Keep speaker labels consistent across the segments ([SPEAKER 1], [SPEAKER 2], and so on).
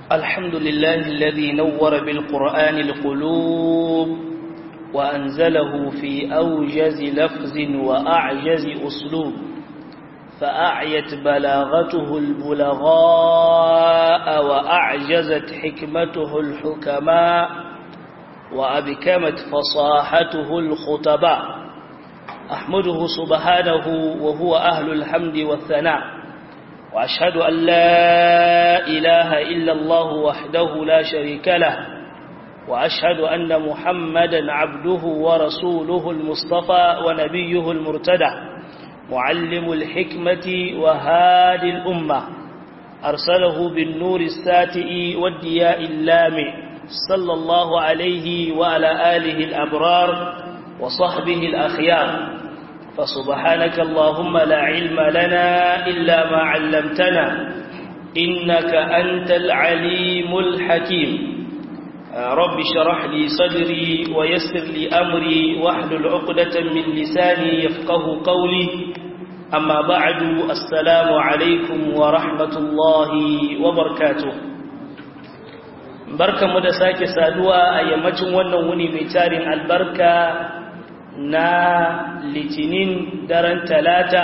[SPEAKER 1] الحمد لله الذي نور بالقرآن القلوب وأنزله في أوجز لفظ وأعجز أسلوب فأعيت بلاغته البلغاء وأعجزت حكمته الحكماء وأبكمت فصاحته الخطباء أحمده سبحانه وهو أهل الحمد والثناء وأشهد أن لا إله إلا الله وحده لا شريك له وأشهد أن محمدا عبده ورسوله المصطفى ونبيه المرتدى معلم الحكمة وهادي الأمة أرسله بالنور الساتئ والدياء اللامع صلى الله عليه وعلى آله الأبرار وصحبه الأخيار فسبحانك اللهم لا علم لنا إلا ما علمتنا إنك أنت العليم الحكيم رب شرح لي صدري ويسر لي أمري واحلل عقدة من لساني يفقه قولي أما بعد السلام عليكم ورحمة الله وبركاته بركة مدساك سادوا أيامتهم ونوني ميتارين البركة na litinin daren talata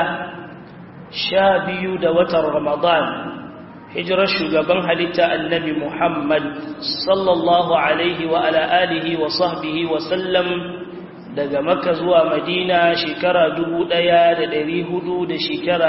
[SPEAKER 1] 12 da watan Ramadan hijirar shugaban halitta annabi Muhammad sallallahu alaihi wa ala alihi wa sahbihi wa sallam daga Makka zuwa Madina shekara 1400 da shekara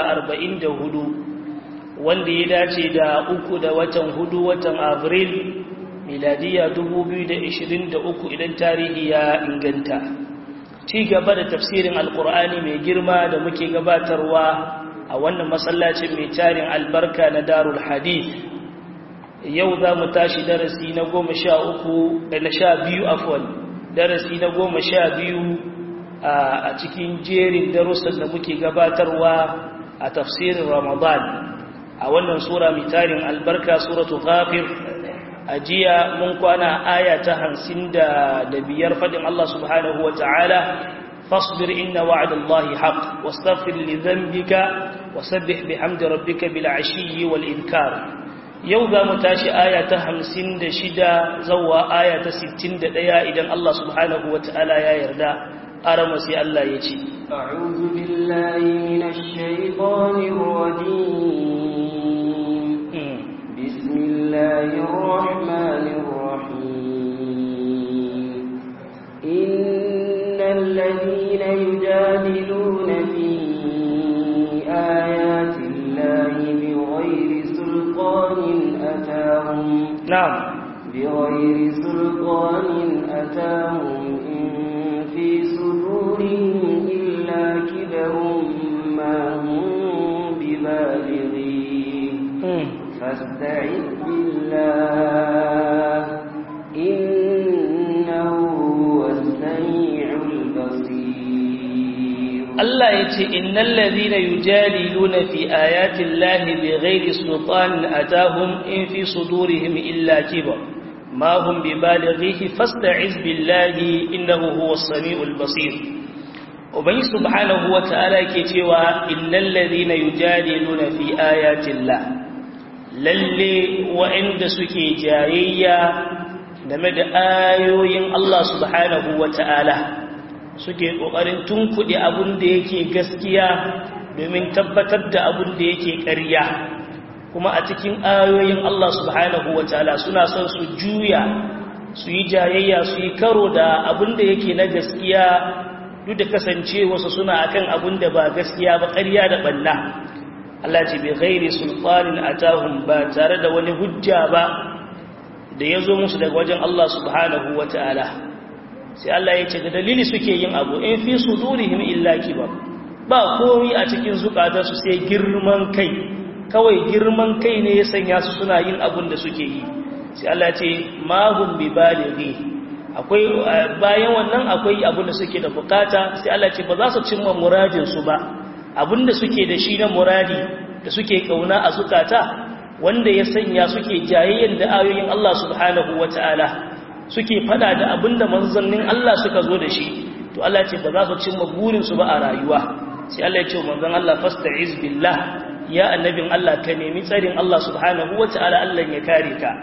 [SPEAKER 1] 44 wanda ya dace da 3 da watan 4 watan Abril miladiya 2023 idan tarihi ya inganta ci gaba da tafsirin alkur'ani mai girma da muke gabatarwa a wannan masallacin mai tarin albarka na darul hadith yau za mu tashi darasi na 12 afwan darasi na 12 a cikin jerin darussan da muke gabatarwa a tafsirin ramadan a wannan sura mai tarin albarka suratul ghafir ajiya mun kwana aya ta 55 fadin Allah subhanahu wa ta'ala fasbir inna wa'dallahi haqq wastaghfir li dhanbika wasabbih bihamdi rabbika bil ashiyyi wal ibkar yau za mu tashi aya ta 56 zuwa aya ta 61 idan Allah subhanahu wa ta'ala ya yarda arama sai Allah ya ce
[SPEAKER 2] a'udhu billahi minash shaitanir rajim بسم الله الرحمن الرحيم إن الذين يجادلون في آيات الله بغير سلطان أتاهم بغير سلطان أتاهم إن في صدورهم إلا كبر ما هم ببالغين فاستعذ بالله إنه هو السميع البصير
[SPEAKER 1] الله يتي إن الذين يجادلون في آيات الله بغير سلطان أتاهم إن في صدورهم إلا كبر ما هم ببالغيه فاستعذ بالله إنه هو السميع البصير وبني سبحانه وتعالى كتوى إن الذين يجادلون في آيات الله lalle wa'inda suke jayayya game da ayoyin Allah subhanahu wata'ala suke kokarin tunkuɗe abin da yake gaskiya domin tabbatar da abin da yake ƙarya kuma a cikin ayoyin Allah subhanahu wata'ala suna son su juya su yi jayayya su yi karo da abin da yake na gaskiya duk da kasancewarsu suna akan abin da ba gaskiya ba ƙarya da banna Allah ce bai ghairi sultanin atahum ba tare da wani hujja ba da ya zo musu daga wajen Allah subhanahu wa ta'ala sai Allah ya ce da dalili suke yin abu in fi sudurihim illa kibar ba komai a cikin zukatarsu sai girman kai kawai girman kai ne ya sanya su suna yin abun da suke yi sai Allah ce ma hum bi balighi akwai bayan wannan akwai abun da suke da bukata sai Allah ce ba za su cimma muradin su ba abinda suke da shi na muradi da suke kauna a zukata wanda ya sanya suke jayayyen da ayoyin Allah subhanahu wata'ala suke fada da abinda manzannin Allah suka zo da shi to Allah ce ba za su cimma burin su ba a rayuwa sai Allah ya ce manzon Allah fasta'iz billah ya annabin Allah ka nemi tsarin Allah subhanahu wata'ala Allah ya kare ka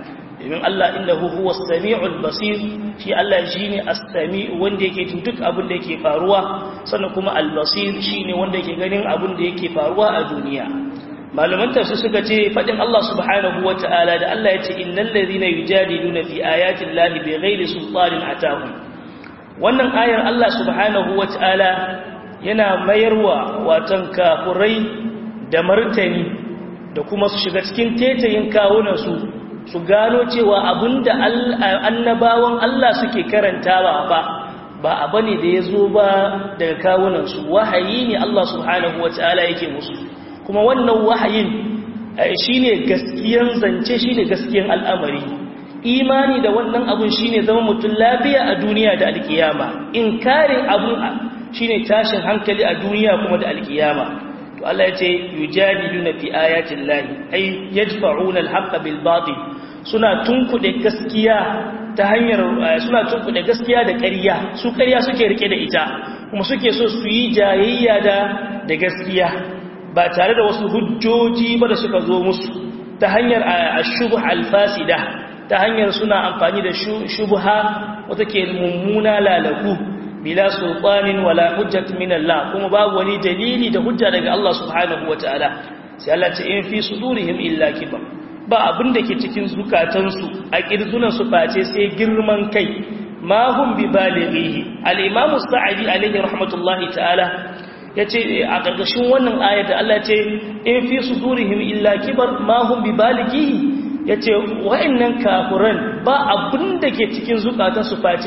[SPEAKER 1] domin Allah innahu huwas sami'ul basir shi Allah shine as-sami' wanda yake jin duk abin da yake faruwa sannan kuma al-basir shine wanda yake ganin abin da yake faruwa a duniya malaman tafsir suka ce fadin Allah subhanahu wata'ala da Allah yace innal ladhina yujadiluna fi ayati llahi bighairi sultanin atahum wannan ayar Allah subhanahu wata'ala yana mayarwa watan kafurai da martani da kuma su shiga cikin tetayin kawunan su gano cewa abinda annabawan Allah suke karantawa ba abane da yazo ba daga kawunan su wahayi ne Allah subhanahu wataala yake musu kuma wannan wahayin shine gaskiyan zance shine gaskiyan al'amari imani da wannan abun shine zama mutum lafiya a duniya da alkiyama inkarin abun shine tashin hankali a duniya kuma da alkiyama to Allah ya ce yujadiluna fi ayati llahi ay yadfa'una al-haqqa bil batil suna tunkude gaskiya ta hanyar suna tunkude gaskiya da ƙarya su ƙarya suke rike da ita kuma suke so su yi jayayya da gaskiya ba tare da wasu hujjoji ba da suka zo musu ta hanyar ash-shubh al-fasida ta hanyar suna amfani da shubha wata ke mummuna lalaku bila sultanin wala hujjat min Allah kuma babu wani dalili da hujja daga Allah subhanahu wataala sai Allah ce in fi sudurihim illa kibar ba abin da ke cikin zukatansu a kirzunan su face sai girman kai ma hum bi balighihi al-imam as-sa'idi alayhi rahmatullahi ta'ala yace a gargashin wannan ayar da Allah ce in fi sudurihim illa kibar ma hum bi balighihi yace wa'annan kafiran ba abin da ke cikin zukatansu face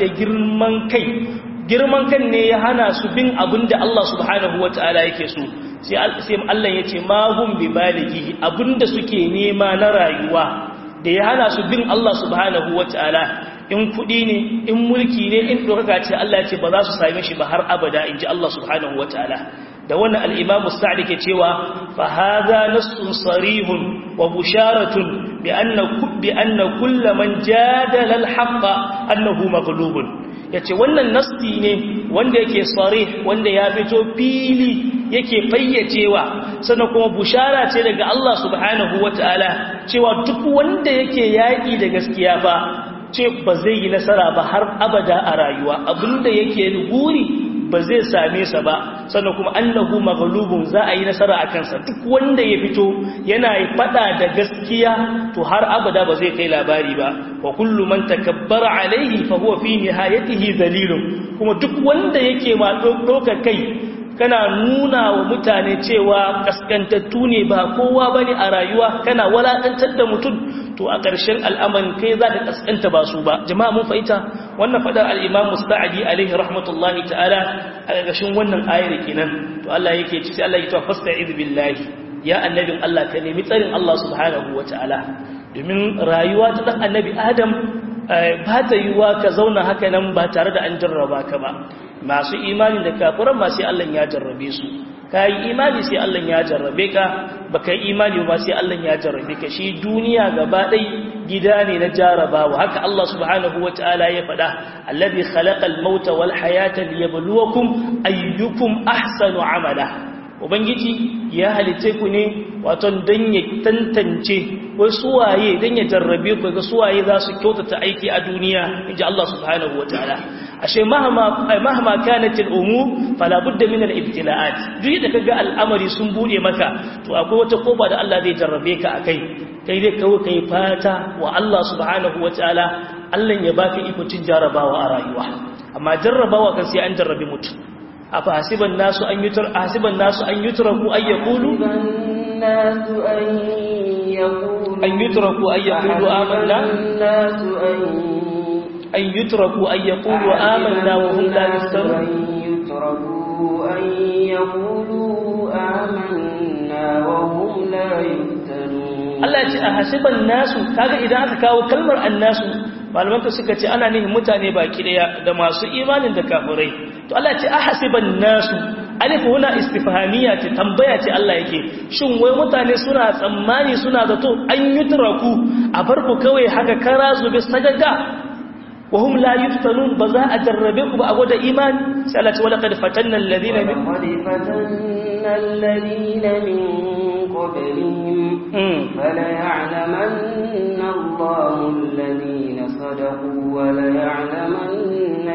[SPEAKER 1] girman kan ne ya hana su bin abin da Allah subhanahu wa ta'ala yake so sai Allah ya ce mahum bi baligi abin da suke nema na rayuwa da ya hana su bin Allah subhanahu wa ta'ala in kudi ne in mulki ne in ɗoraka ce Allah ya ce ba za su same shi ba har abada in ji Allah subhanahu wa ta'ala da wannan al'imamu sa'adi ke cewa fa haza nassun sarihun wa busharatun bi anna kulla man jadala al-haqqa annahu maghlubun yace wannan nassi ne wanda yake sarih wanda ya fito fili yake fayyacewa sannan kuma bushara ce daga Allah subhanahu wataala cewa duk wanda yake yaki da gaskiya ba ce ba zai yi nasara ba har abada a rayuwa abinda yake guri ba zai same sa ba sannan kuma annahu maghlubun za a yi nasara a kansa duk wanda ya fito yana yi fada da gaskiya to har abada ba zai kai labari ba wa kullu man takabbara alaihi fa huwa fi nihayatihi dalilun kuma duk wanda yake ma doka kai kana nuna wa mutane cewa kaskantattu ne ba kowa bane a rayuwa kana walakantar da mutum to a ƙarshen al'amarin kai za ka kaskanta ba su ba jama'a mun fahimta wannan fadar al-Imam Musta'idi alaihi rahmatullahi ta'ala a ƙarshen wannan ayar kenan to Allah yake ci sai Allah ya ce fasta'iz billahi ya annabin Allah ka nemi tsarin Allah subhanahu wata'ala domin rayuwa ta dan annabi Adam ba ta yiwa ka zauna haka nan ba tare da an jarraba ka ba masu imani da kafiran ma sai Allah ya jarrabe su kai imani sai Allah ya jarrabe ka baka imani ba sai Allah ya jarrabe ka shi duniya gaba dai gida ne na jarrabawa haka Allah subhanahu wataala ya faɗa alladhi khalaqal mauta wal hayata liyabluwakum ayyukum ahsanu amala ubangiji ya halice ku ne wato dan ya tantance wai suwaye dan ya jarrabe ku ga suwaye za su kyautata aiki a duniya inji Allah subhanahu wataala ashe mahma kanat al-umur fala budda min al-ibtila'at duk da kaga al'amari sun bude maka to akwai wata koba da Allah zai jarrabe ka akai kai dai kawai kai fata wa Allah subhanahu wataala Allah ya baka iko cin jarrabawa a rayuwa amma jarrabawa kan sai an jarrabe mutum afa hasiban nasu an yutraku ay yaqulu an yutraku ay yaqulu amanna أن يتركوا أن يقولوا آمنا وهم لا يفتنون
[SPEAKER 2] أن يقولوا آمنا وهم لا يفتنون
[SPEAKER 1] الله يجي أحسب الناس كذا إذا أتكاو كلمة الناس malaman ka suka ce ana nihin mutane baki daya da masu imanin da kafirai to Allah ya ce ahasiban nasu alif huna istifhamiya ce tambaya ce Allah yake shin wai mutane suna tsammani suna zato an yutraku a barku kawai haka kara zube sagaga وهم لا يفتنون بزاء جربكم بأود إيمان سألت ولقد فتنا الذين من قبلهم فليعلمن الله
[SPEAKER 2] صدقوا وليعلمن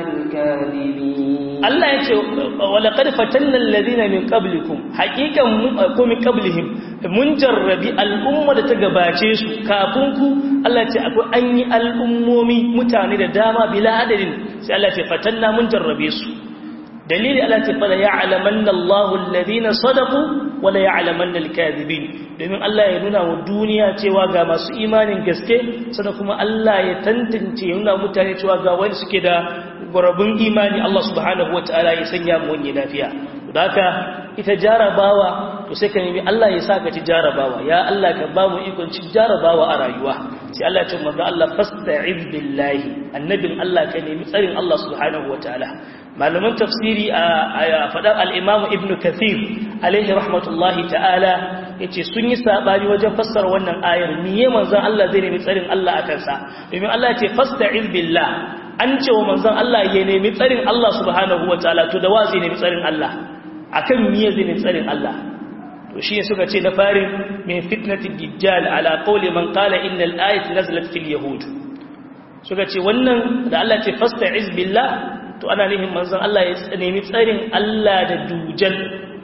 [SPEAKER 2] الكاذبين
[SPEAKER 1] Allah ya ce walaqad fatanna alladhina min qablikum haqiqan ko min qablihim mun jarrabi al'umma da ta gabace su kafin ku Allah ya ce akwai an yi al'ummomi mutane da dama bila adadin sai Allah ya ce fatanna mun jarrabe su dalili Allah ya ce fala ya'lamanna Allahu alladhina sadaqu wala ya'lamanna al-kadhibin domin Allah ya nuna wa duniya cewa ga masu imanin gaske sannan kuma Allah ya tantance ya nuna mutane cewa ga wani suke da gurabun imani Allah subhanahu wataala ya sanya mu wani lafiya da haka ita jarabawa to sai ka nemi Allah ya saka ci jarabawa ya Allah ka ba mu ikon ci jarabawa a rayuwa sai Allah ya ce manzo Allah fasta'iz billahi annabin Allah ka nemi tsarin Allah subhanahu wataala malaman tafsiri a fadar al-Imam Ibn Kathir alaihi rahmatullahi ta'ala yace sun yi sabani wajen fassara wannan ayar miye manzon Allah zai nemi tsarin Allah akan sa domin Allah ya ce fasta'iz billah an ce wa manzon Allah ya nemi tsarin Allah subhanahu wataala to da wa zai nemi tsarin Allah akan miye zai nemi tsarin Allah to shi suka ce na farin min fitnati dajjal ala qawli man qala innal ayati nazalat fil yahud suka ce wannan da Allah ya ce fasta'iz billah to ana nihin manzon Allah ya nemi tsarin Allah da dujal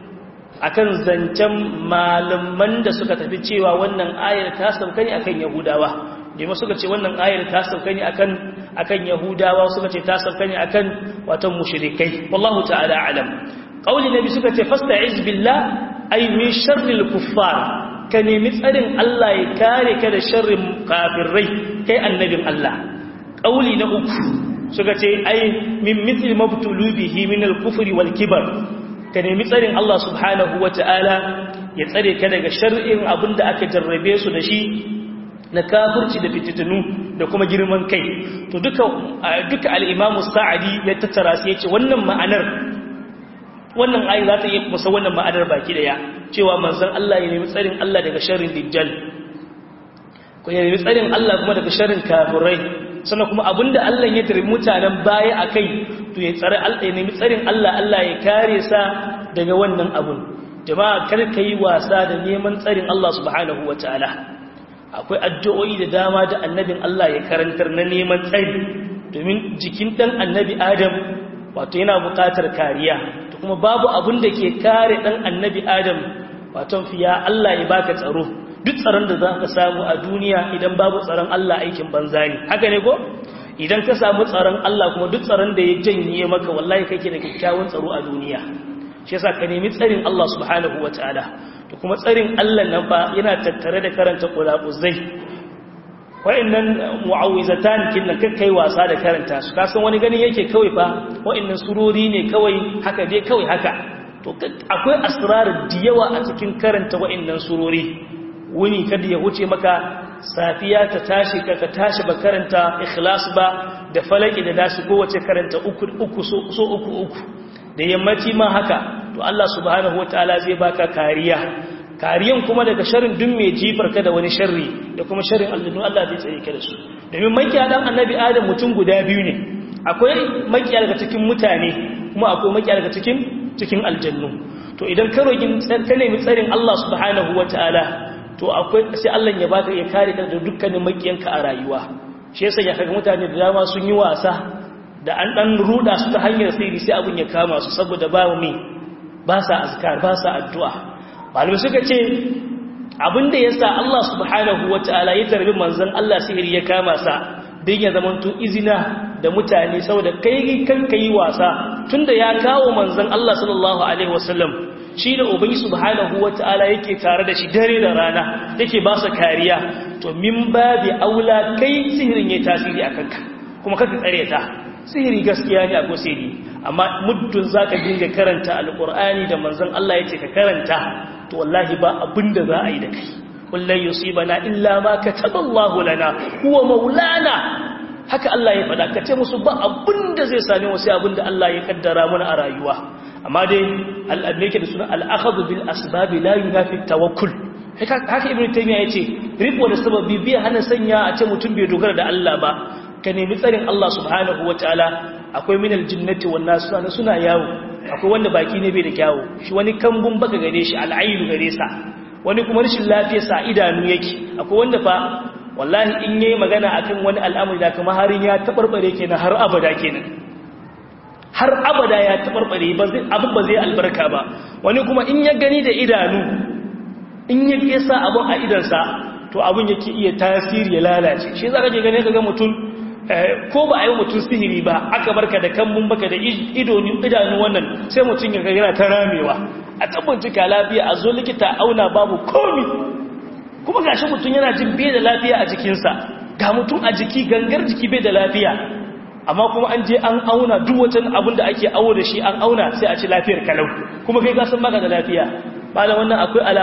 [SPEAKER 1] akan zancen malaman da suka tafi cewa wannan ayar ta sauka ne akan yahudawa dai suka ce wannan ayar ta sauka ne akan yahudawa suka ce ta sauka ne akan watan mushrikai wallahu ta'ala alam qauli nabi suka ce fasta'iz billah ay min sharril kuffar ka nemi tsarin Allah ya kare ka da sharrin kafirai kai annabin Allah qauli na uku suka ce ai min mithli mabtulu bihi min al-kufri wal kibar ka nemi tsarin Allah subhanahu wata'ala ya tsare ka daga sharrin abinda aka jarrabe su da shi na kafirci da fititunu da kuma girman kai to duka al-Imam Sa'di ya tattara sai yace wannan ma'anar wannan ayi za ta yi musa wannan ma'anar baki daya cewa manzon Allah ya nemi tsarin Allah daga sharrin dajjal ko ya nemi tsarin Allah kuma daga sharrin kafirai sannan kuma abinda Allah ya tare mutanen baya akai to ya tsare Allah ya nemi tsarin Allah Allah ya kare sa daga wannan abun jama'a kar kai wasa da neman tsarin Allah subhanahu wataala akwai addu'o'i da dama da annabin Allah ya karantar na neman tsari domin jikin dan annabi Adam wato yana buƙatar kariya to kuma babu abun da ke kare dan annabi Adam wato fiya Allah ya baka tsaro duk tsaron da za ka samu a duniya idan babu tsaron Allah aikin banza ne haka ne ko idan ka samu tsaron Allah kuma duk tsaron da ya janye maka wallahi kake da kyakkyawan tsaro a duniya shi yasa ka nemi tsarin Allah subhanahu wataala to kuma tsarin Allah nan fa yana tattare da karanta qulaquzai wa'annan mu'awwizatan kinna kai wasa da karanta su kasan wani ganin yake kawai fa wa'annan surori ne kawai haka dai kawai haka to akwai asrar da yawa a cikin karanta wa'annan surori wuni kada ya wuce maka safiya ta tashi ka tashi ba karanta ikhlas ba da falaki da dashi kowace karanta uku da yammaci ma haka to Allah subhanahu wataala zai baka kariya kariyan kuma daga sharrin duk mai jifar ka da wani sharri da kuma sharrin aljannu Allah zai tsare ka da su domin makiya dan annabi Adam mutum guda biyu ne akwai makiya daga cikin mutane kuma akwai makiya daga cikin aljannu to idan ka rogin ka nemi tsarin Allah subhanahu wataala to akwai sai Allah ya baka ya kare ka da dukkanin makiyanka a rayuwa shi yasa ya kaga mutane da dama sun yi wasa da an dan ruda su ta hanyar sirri sai abun ya kama su saboda ba sa azkar ba sa addu'a malamai suka ce abinda yasa Allah subhanahu wataala ya tarbi manzon Allah sihiri ya kama sa dan ya zamanto izina da mutane saboda kai kanka yi wasa tunda ya kawo manzon Allah sallallahu alaihi wasallam shi da ubangi subhanahu wataala yake tare da shi dare da rana yake ba sa kariya to min babi aula kai sihirin yayi tasiri akan ka kuma kaka tsare ta sihiri gaskiya ne akwai sihiri amma muddin zaka dinga karanta alqur'ani da manzon Allah yace ka karanta to wallahi ba abinda za a yi da kai kullai yusibana illa ma kataballahu lana huwa maulana haka Allah ya faɗa kace musu ba abinda zai same mu sai abinda Allah ya kaddara mana a rayuwa amma dai al'adake da suna al'akhadhu bil asbab la yunafi tawakkul haka ibnu taymiya yace riko da sababi bai hana sanya a ce mutum bai dogara da Allah ba ka nemi tsarin Allah subhanahu wataala akwai minal jinnati wan nas suna yawo akwai wanda baki ne bai da kyawu shi wani kambun baka gare shi al'ainu gare sa wani kuma rashin lafiyar sa idanu yake akwai wanda fa wallahi in yayi magana akan wani al'amari da kuma harin ya tabarbare kenan har abada kenan har abada ya tabarbare abin ba zai albarka ba. Wani kuma in ya gani da idanu in ya kesa abin a idansa to abin yake iya tasiri ya lalace. Shi zaka je gane kaga mutum ko ba a yi mutum sihiri ba aka barka da kambun baka da idanu wannan sai mutum ya yana ta ramewa a tabbacika lafiya a zo likita auna babu komi kuma gashi mutum yana jin bai da lafiya a jikinsa ga mutum a jiki gangar jiki bai da lafiya amma kuma an je an auna duk wata abin da ake awo da shi an auna sai a ci lafiyar kalau kuma kai gasan baka da lafiya bala wannan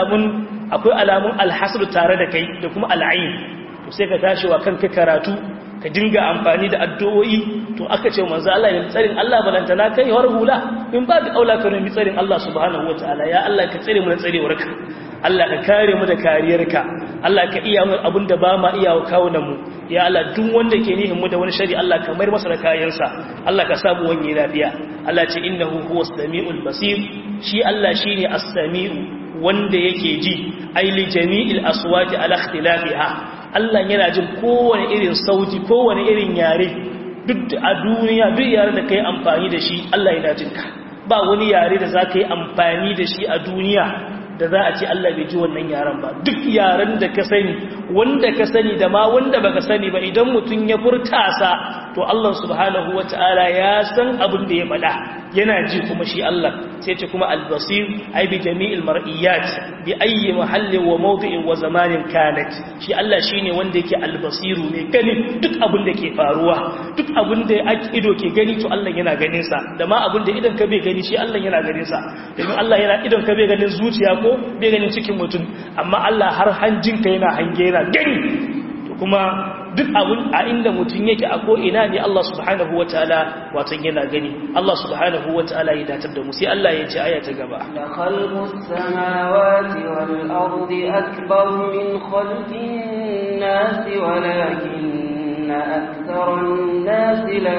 [SPEAKER 1] akwai alamun alhasr tare da kai da kuma al'ain to sai ka tashi wa kanka karatu ka dinga amfani da addu'o'i to aka ce manzo Allah ya tsarin Allah balantana kai har hula in ba da aula ka nemi tsarin Allah subhanahu wataala ya Allah ka tsare mu da tsarewarka Allah ka kare mu da kariyarka Allah ka iya mu abinda ba ma iya kawunan mu ya Allah duk wanda ke nihin mu da wani shari Allah ka mayar masa da kayansa Allah ka samu wani lafiya Allah ce innahu huwas samiul basir shi Allah shine as-sami'u wanda yake ji aili jami'il aswati ala ikhtilafiha Allah yana jin kowane irin sauti kowane irin yare duk a duniya duk yaren da kai amfani da shi Allah yana jin ka ba wani yare da zaka yi amfani da shi a duniya da za a ce Allah bai ji wannan yaren ba duk yaren da ka sani wanda ka sani da ma wanda baka sani ba idan mutum ya furta sa to Allah subhanahu wataala ya san abin da ya faɗa yana ji kuma shi Allah sai ce kuma al-basir ai bi jami'il mar'iyat bi ayyi mahallin wa mawdi'in wa zamanin kanat shi Allah shine wanda yake al-basiru ne gani duk abin da ke faruwa duk abin da ido ke gani to Allah yana ganin sa da ma abin da idan ka bai gani shi Allah yana ganin sa domin Allah yana idan ka bai ganin zuciya ko bai ganin cikin mutum amma Allah har hanjinka yana hange yana gani to kuma duk abun a inda mutum yake a ko'ina ne Allah subhanahu wa ta'ala watan yana gani Allah subhanahu wa ta'ala ya datar da mu sai Allah ya ce aya ta gaba
[SPEAKER 2] la khalqus samawati wal ardi akbar min khalqin nasi walakinna aktharan nasi la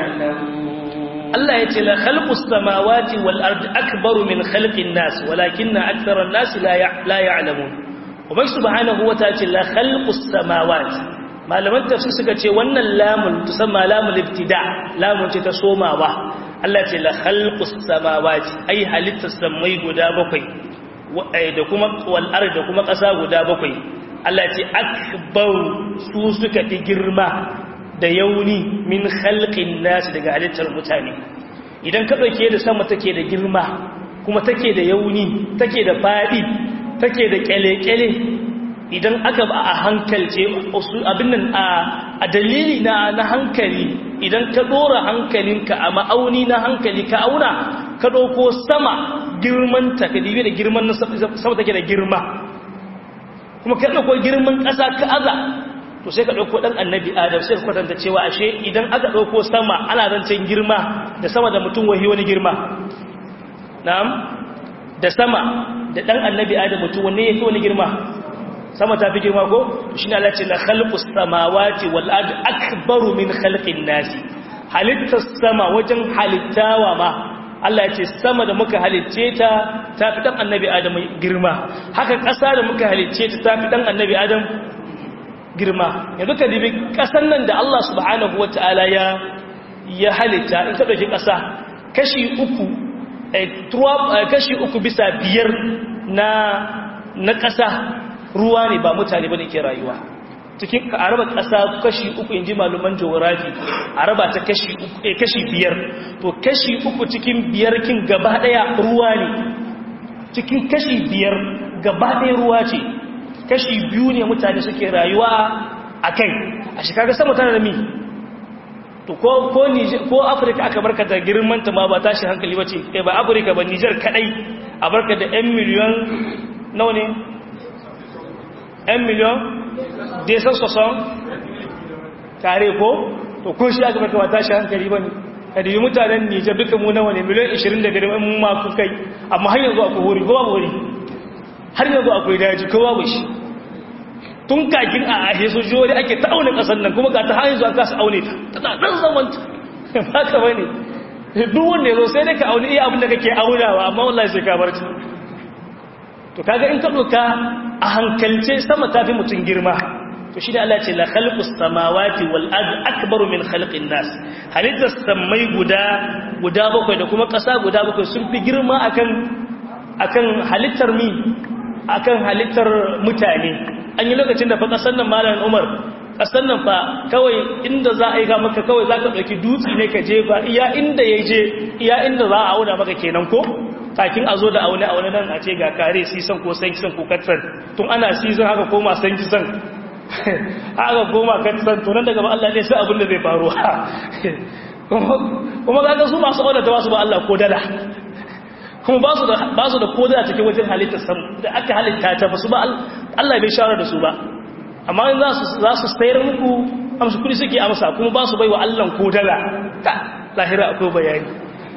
[SPEAKER 2] ya'lamun
[SPEAKER 1] Allah ya ce la khalqus samawati wal ardi akbar min khalqin nas walakinna aktharan nasi la ya'lamun Ubangi subhanahu wa ta'ala ce la khalqus samawati malaman tafsir suka ce wannan lamun tusamma lamul ibtida lamun ce ta somawa Allah ce la khalqus samawati ai halittas samai guda bakwai da kuma wal ard da kuma ƙasa guda bakwai Allah ce akbar su suka fi girma da yauni min khalqin nas daga halittar mutane idan ka dauke da sama take da girma kuma take da yauni take da fadi take da kyale-kyale idan aka ba a hankalce abin nan a dalili na hankali idan ka dora hankalinka a ma'auni na hankali ka auna ka ɗauko sama girman ta ka dibe da girman na sama take da girma kuma ka ɗauko girman ƙasa ka aza to sai ka ɗauko ɗan annabi adam sai ka kwatanta cewa ashe idan aka ɗauko sama ana zancen girma da sama da mutum wahi wani girma na'am da sama da ɗan annabi adam mutum wanne ya fi wani girma sama ta fi girma ko shi ne Allah ce la khalqus samawati wal ard akbaru min khalqin nasi halittar sama wajen halittawa ma Allah ya ce sama da muka halicce ta fi dan annabi adam girma haka ƙasa da muka halicce ta fi dan annabi adam girma yanzu ka dibi ƙasan nan da Allah subhanahu wataala ya halitta in ka dauki ƙasa kashi uku bisa biyar na ƙasa ruwa ne ba mutane ba ne ke rayuwa cikin araba ƙasa kashi uku in ji maluman geografi araba ta kashi biyar to kashi uku cikin biyar kin gaba ɗaya ruwa ne cikin kashi biyar gaba ɗaya ruwa ce kashi biyu ne mutane suke rayuwa a kai a shekaga sama tana da mi to ko afirka aka barka da girmanta ma ba tashi hankali ba ce ba afirka ba nijar kadai a barka da 'yan miliyon nawa ne 'yan miliyon da ya san kare ko to ko shi aka barka ba tashi hankali ba ne ka da yi mutanen nijar duka mu nawa ne miliyon 25 mun ma ku kai amma har yanzu akwai wuri ko babu wuri har yanzu akwai daji ko babu shi tun kakin a ahe sojoji ake ta aune kasar nan kuma ga ta hanyar zuwa kasa aune ta tana ɗan zaman ba ka ba ne duk wanda ya zo sai dai ka aune iya abin da kake aunawa amma wallahi sai ka barci to kaga in ka ɗauka a hankalce sama ta fi mutum girma to shi da Allah ce la khalqus samawati wal ardi akbaru min khalqin nas halittar samai guda bakwai da kuma ƙasa guda bakwai sun fi girma akan halittar akan halittar mutane. An yi lokacin da fa ƙasar nan Malam Umar, ƙasar nan fa kawai inda za a yi ga maka kawai za ka ɗauki dutse ne ka je ba iya inda ya je iya inda za a auna maka kenan ko kakin a zo da aune nan a ce ga kare sisan ko sankisan ko katsan tun ana sisan haka koma sankisan haka koma katsan to nan daga ba Allah ne sai abin da zai faru kuma ga su masu auna ta wasu ba Allah ko dala kuma ba su da kodaya cikin wajen halittar sam da aka halitta ta ba su ba Allah bai shawara da su ba amma in za su sayar muku amsu kudi suke amsa kuma ba su bai wa Allah kodala ta lahira akwai bayani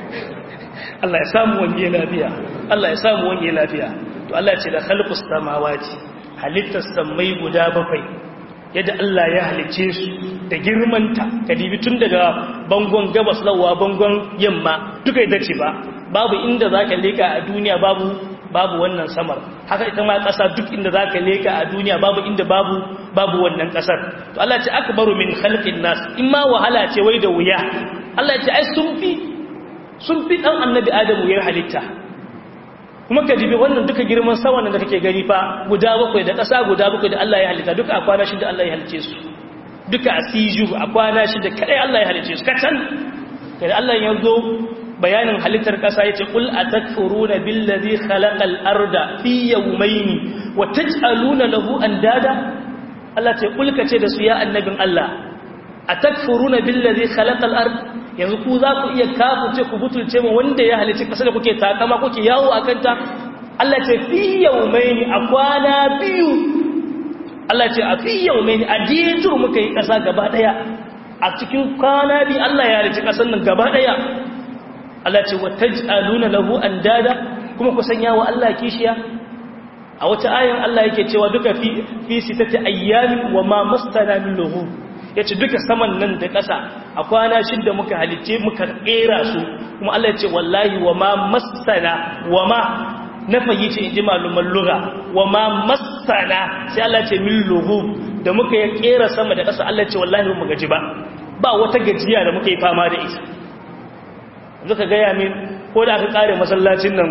[SPEAKER 1] Allah ya samu wani lafiya Allah ya samu wani lafiya to Allah ya ce da khalqus samawati halittar samai guda bakwai yadda Allah ya halice su da girmanta kadibi tun daga bangon gabas lawa bangon yamma duka ita ce babu inda zaka leka a duniya babu wannan samar haka ita ma ƙasa duk inda zaka leka a duniya babu inda babu wannan ƙasar to Allah ya ce akbaru min khalqin nas imma wahala ce wai da wuya Allah ya ce ai sun fi dan annabi Adamu ya halitta kuma ka jibi wannan duka girman sawan da kake gani fa guda bakwai da ƙasa guda bakwai da Allah ya halitta duka a kwana shida Allah ya halice su duka a siju a kwana shida kadai Allah ya halice su kacan kai Allah ya zo bayanin halittar ƙasa yace qul atakfuruna billazi khalaqal arda fi yawmayni wa taj'aluna lahu andada Allah ce qul kace da su ya annabin Allah atakfuruna billazi khalaqal arda yanzu ku za ku iya kafurce ku butulce mu wanda ya halice ƙasa da kuke takama kuke yawo akan ta Allah ce fi yawmayni a kwana biyu Allah ce a fi yawmayni a ditur muka yi ƙasa gaba daya a cikin kwana biyu Allah ya halice ƙasar nan gaba daya Allah ce wa taj'aluna lahu andada kuma ku sanya wa Allah kishiya a wata ayan Allah yake cewa duka fi sitati ayyamin wa ma mastana min lahu yace duka saman nan da ƙasa a kwana shida muka halice muka kera su kuma Allah yace wallahi wa ma mastana wa ma nafayi ce inji maluman lugha wa ma mastana sai Allah yace min lahu da muka ya kera sama da ƙasa Allah yace wallahi mu gaji ba wata gajiya da muka yi fama da ita zuka gaya min ko da aka kare masallacin nan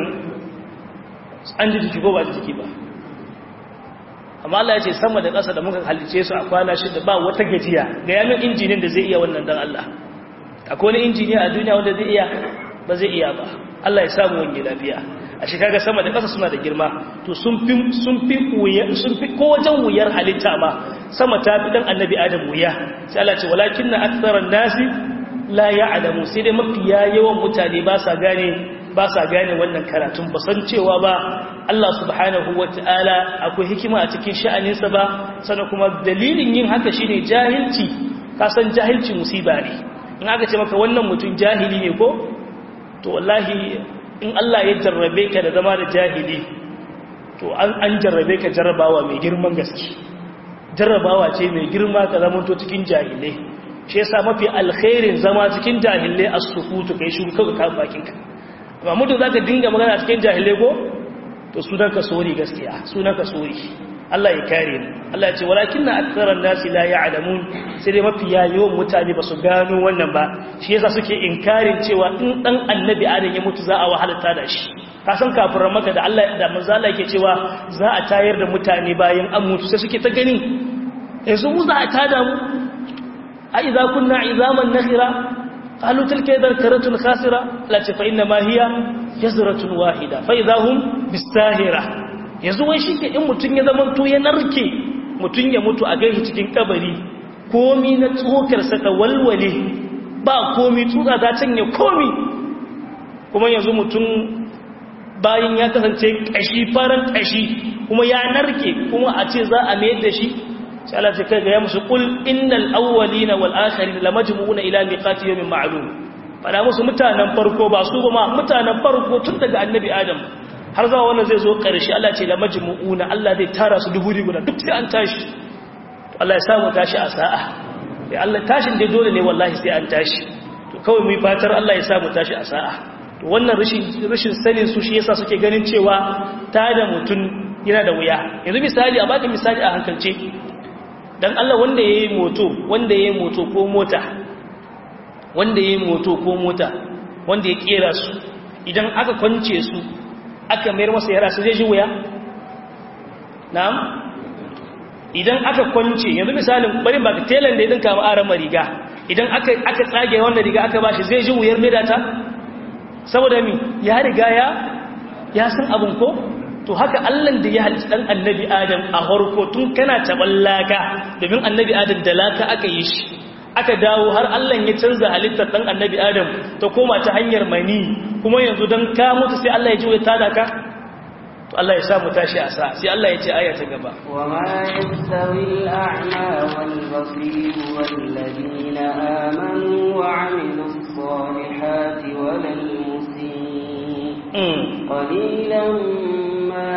[SPEAKER 1] an ji jiki ko ba jiki ba amma Allah ya ce sama da ƙasa da muka halice su a kwana shida ba wata gajiya gaya min injinin da zai iya wannan dan Allah akwai wani injiniya a duniya wanda zai iya ba zai iya ba Allah ya samu wani lafiya a shi kaga sama da ƙasa suna da girma to sun fi ko wajen wuyar halitta ba sama ta fi dan annabi Adam wuya sai Allah ce walakinna aktharan nasi la ya'lamu sai dai mafiya yawan mutane ba sa gane wannan karatun ba san cewa ba Allah subhanahu wata'ala akwai hikima a cikin sha'aninsa ba sannan kuma dalilin yin haka shine jahilci ka san jahilci musiba ne in aka ce maka wannan mutum jahili ne ko to wallahi in Allah ya jarrabe ka da zama da jahili to an jarrabe ka jarrabawa mai girman gaske jarrabawa ce mai girma ka zamanto cikin jahilai shi yasa mafi alkhairin zama cikin jahilai as-sukutu kai shi kaga ka bakin ka amma mutum zaka dinga magana cikin jahilai ko to sunan ka sori gaskiya sunan ka sori Allah ya kare mu Allah ya ce walakinna aktharan nasi la ya'lamun sai dai mafi yawan mutane ba su gano wannan ba shi yasa suke inkarin cewa in dan annabi Adam ya mutu za a wahalata da shi ka san kafiran maka da Allah da manzo Allah yake cewa za a tayar da mutane bayan an mutu sai suke ta gani yanzu mu za a tada mu أإذا كنا عظاما نخرة قالوا تلك إذا كرة خاسرة لا فإنما هي جزرة واحدة فإذا هم بالساهرة يزوي شيء إن متن يزمن تو ينركي متن يموت أجيه cikin kabari komi na tsokar sa ta walwale ba komi tsutsa ta canye komi kuma yanzu mutum bayan ya kasance kashi faran kashi kuma ya narke kuma a ce za a mayar da shi sai Allah ta ga ya musu kul innal awwalina wal akhirin lamajmu'una ila miqati yawmin ma'lum fada musu mutanen farko ba su ba ma mutanen farko tun daga annabi Adam har zuwa wannan zai zo ƙarshe Allah ce lamajmu'una Allah zai tara su dubu guda duk sai an tashi to Allah ya samu tashi a sa'a sai Allah tashin dai dole ne wallahi sai an tashi to kawai mu yi fatar Allah ya samu tashi a sa'a to wannan rashin sanin su shi yasa suke ganin cewa tada mutun yana da wuya yanzu misali a baka misali a hankalce dan Allah wanda yayi moto ko mota wanda ya kera su idan aka kwance su aka mayar masa yara su zai ji wuya na'am idan aka kwance yanzu misalin bari ba telan da ya dinka ma aran riga idan aka tsage wannan riga aka bashi zai ji wuyar mai data saboda mi ya riga ya san abin ko to haka Allah da ya halitta dan annabi Adam a harko tun kana taballaka domin annabi Adam da laka aka yi shi aka dawo har Allah ya canza halittar dan annabi Adam ta koma ta hanyar mani kuma yanzu dan ka mutu sai Allah ya ji wai tada ka to Allah ya sa mu tashi a sa sai Allah ya ce aya ta gaba
[SPEAKER 2] wa ma yastawi al-a'ma wal basir wal ladina amanu wa 'amilus salihati wal musii qalilan ma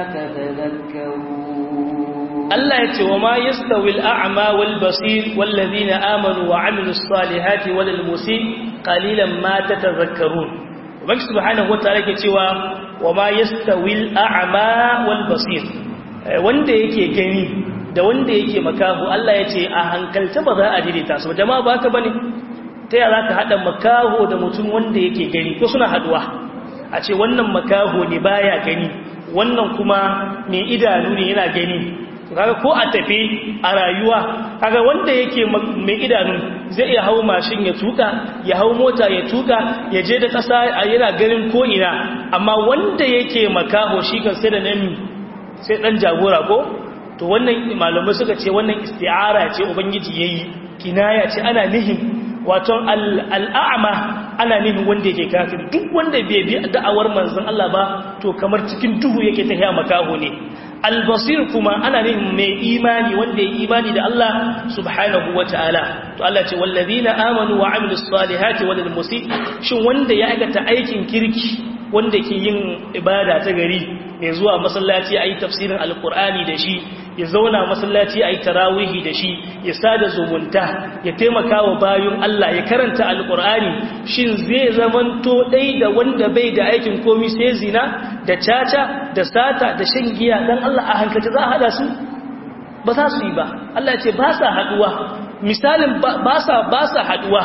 [SPEAKER 2] tatadhakkarun Allah ya ce wa ma yastawi al-a'ma wal basir wal ladina amanu wa 'amilus salihati wal musii qalilan ma tatadhakkarun Ubangi subhanahu wataala ke cewa wa ma yastawil a'ma wal basir wanda yake gani da wanda yake makaho Allah ya ce a hankalta ba za a daidaita su jama'a ba ka bane ta ya zaka hada makaho da mutum wanda yake gani ko suna haduwa a ce wannan makaho ne baya gani wannan kuma mai idanu ne yana gani kaga ko a tafi a rayuwa kaga wanda yake mai idanu zai iya hawo mashin ya tuka ya hawo mota ya tuka ya je da kasa yana ganin ko ina amma wanda yake makaho shi kan sai da nami sai dan jagora ko to wannan malamai suka ce wannan isti'ara ce ubangiji yayi kinaya ce ana nihin wato al'a'ma ana nihin wanda yake kafir duk wanda bai bi da'awar manzon Allah ba to kamar cikin duhu yake tafiya makaho ne albasir kuma ana ne mai imani wanda ya imani da Allah subhanahu wataala to Allah ce wallazina amanu wa amilus salihati wal musii shin wanda ya aikata aikin kirki wanda ke yin ibada ta gari mai zuwa masallaci ayi tafsirin alqur'ani da shi ya zauna masallaci ayi tarawihi da shi ya sada zumunta ya taimaka wa bayun Allah ya karanta alqur'ani shin zai zamanto dai da wanda bai da aikin komai sai zina da caca da sata da shan giya dan Allah a hankalta za a hada su ba za su yi ba Allah ya ce ba sa haduwa misalin ba sa haduwa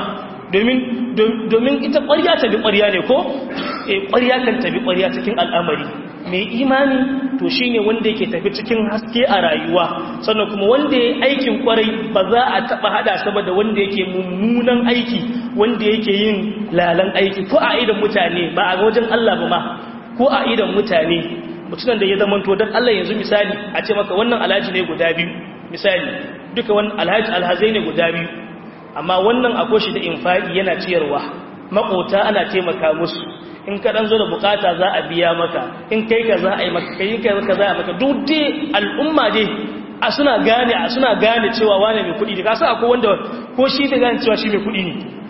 [SPEAKER 2] domin ita ƙwarya ta bi ƙwarya ne ko ƙwarya kan ta bi ƙwarya cikin al'amari mai imani to shine wanda yake tafi cikin haske a rayuwa sannan kuma wanda ya aikin kwarai ba za a taba hada saboda wanda yake mummunan aiki wanda yake yin lalan aiki ko a idan mutane ba a wajen Allah ba ma ko a idan mutane mutumin da ya zama to dan Allah yanzu misali a ce maka wannan alhaji ne guda biyu misali duka wannan alhazai ne guda biyu amma wannan akwai shi da infaki yana ciyarwa makota ana taimaka musu in ka dan zo da bukata za a biya maka in kai ka za a yi maka kai ka za a maka duk dai al'umma dai suna gane cewa wane mai kuɗi da ka sa akwai wanda ko shi da gane cewa shi mai kuɗi ne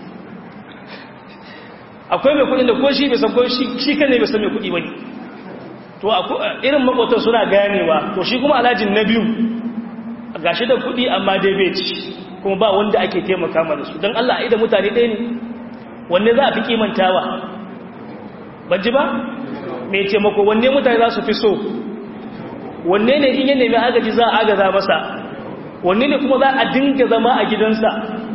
[SPEAKER 2] akwai mai kuɗi da ko shi bai san ko shi kan ne bai san mai kuɗi bane to irin makotan suna ganewa to shi kuma alhajin na biyu gashi da kuɗi amma dai bai ci kuma ba wanda ake taimaka mana su don Allah a idan mutane ɗaya ne wanne za a fi kimantawa ban ji ba mai taimako wanne mutane za su fi so wanne ne in yi nemi agaji za a agaza masa wanne ne kuma za a dinga zama a gidansa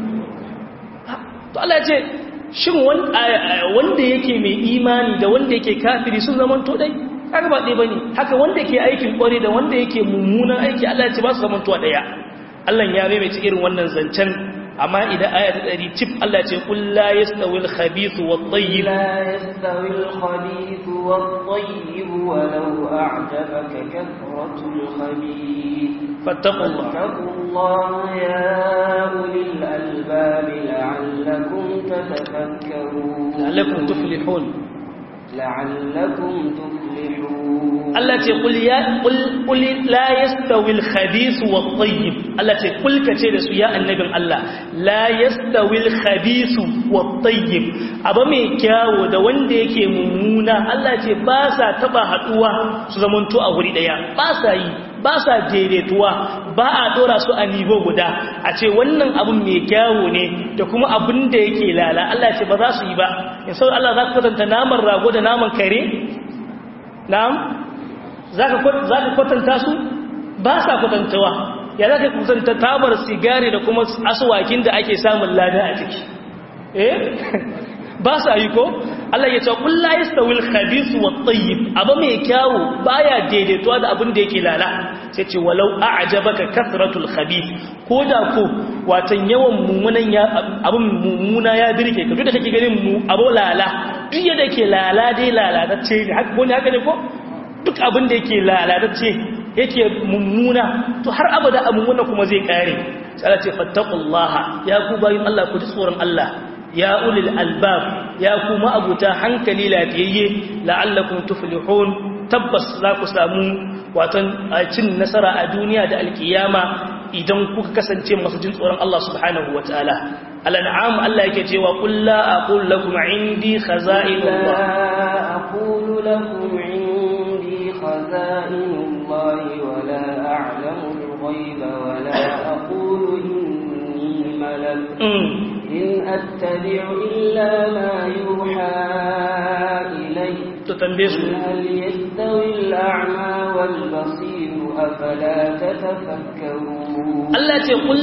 [SPEAKER 2] to Allah ya ce shin wanda yake mai imani da wanda yake kafiri sun zaman to dai kaga ba dai bane haka wanda yake aikin kware da wanda yake mummunan aiki Allah ya ce ba su zaman to daya Allah ya maimaita irin wannan zancen amma idan aya ta 100 cif Allah ce kul la yastawil khabithu wat tayyib la yastawil khabithu wat tayyib walau a'jabaka kathratul khabith fattaqullaha ya ulil albab la'allakum tatafakkarun
[SPEAKER 1] la'allakum tuflihun Allah ce qul la yastawi al-khabith wat-tayyib Allah ce kul kace da su ya annabin Allah la yastawi al-khabith wat-tayyib aba mai kyawo da wanda yake mummuna Allah ce ba sa taba haduwa su zamanto a guri daya ba sa yi ba sa daidaituwa ba a dora su a nivo guda a ce wannan abun mai kyawo ne da kuma abun da yake lala Allah ce ba za su yi ba in sau Allah za ka kwatanta naman rago da naman kare na'am za ka kwatanta su ba sa kwatantawa
[SPEAKER 2] ya za ka kusanta tabar sigari da kuma aswakin da ake samun lada a ciki ba sa yi ko Allah ya ce qul la yastawil khabith wat tayyib abu mai kyawu baya daidaituwa da abin da yake lala sai ce walau a'jabaka kathratul khabith ko da ko watan yawan mumunan ya abin mumuna ya birke ka duk da kake ganin mu abu lala duk yadda yake lala dai lalatacce ne haka ko ne haka ne ko duk abin da yake lalatacce yake mummuna to har abada mummuna kuma zai kare sai Allah ce fattaqullaha ya ku bayin Allah ku ji tsoron Allah ya ulil albab ya kuma abuta hankali lafiyayye la'allakum tuflihun tabbas za ku samu watan cin nasara a duniya da alkiyama idan kuka kasance masu jin tsoron Allah subhanahu wataala al-an'am Allah yake cewa qul la aqulu lakum indi khaza'inullah
[SPEAKER 3] aqulu lakum indi khaza'inullah wa la a'lamu al-ghayba wa la aqulu inni malak إن أتبع إلا ما يوحى إلي هل يستوي الأعمى والبصير أفلا تتفكرون
[SPEAKER 2] الله يقول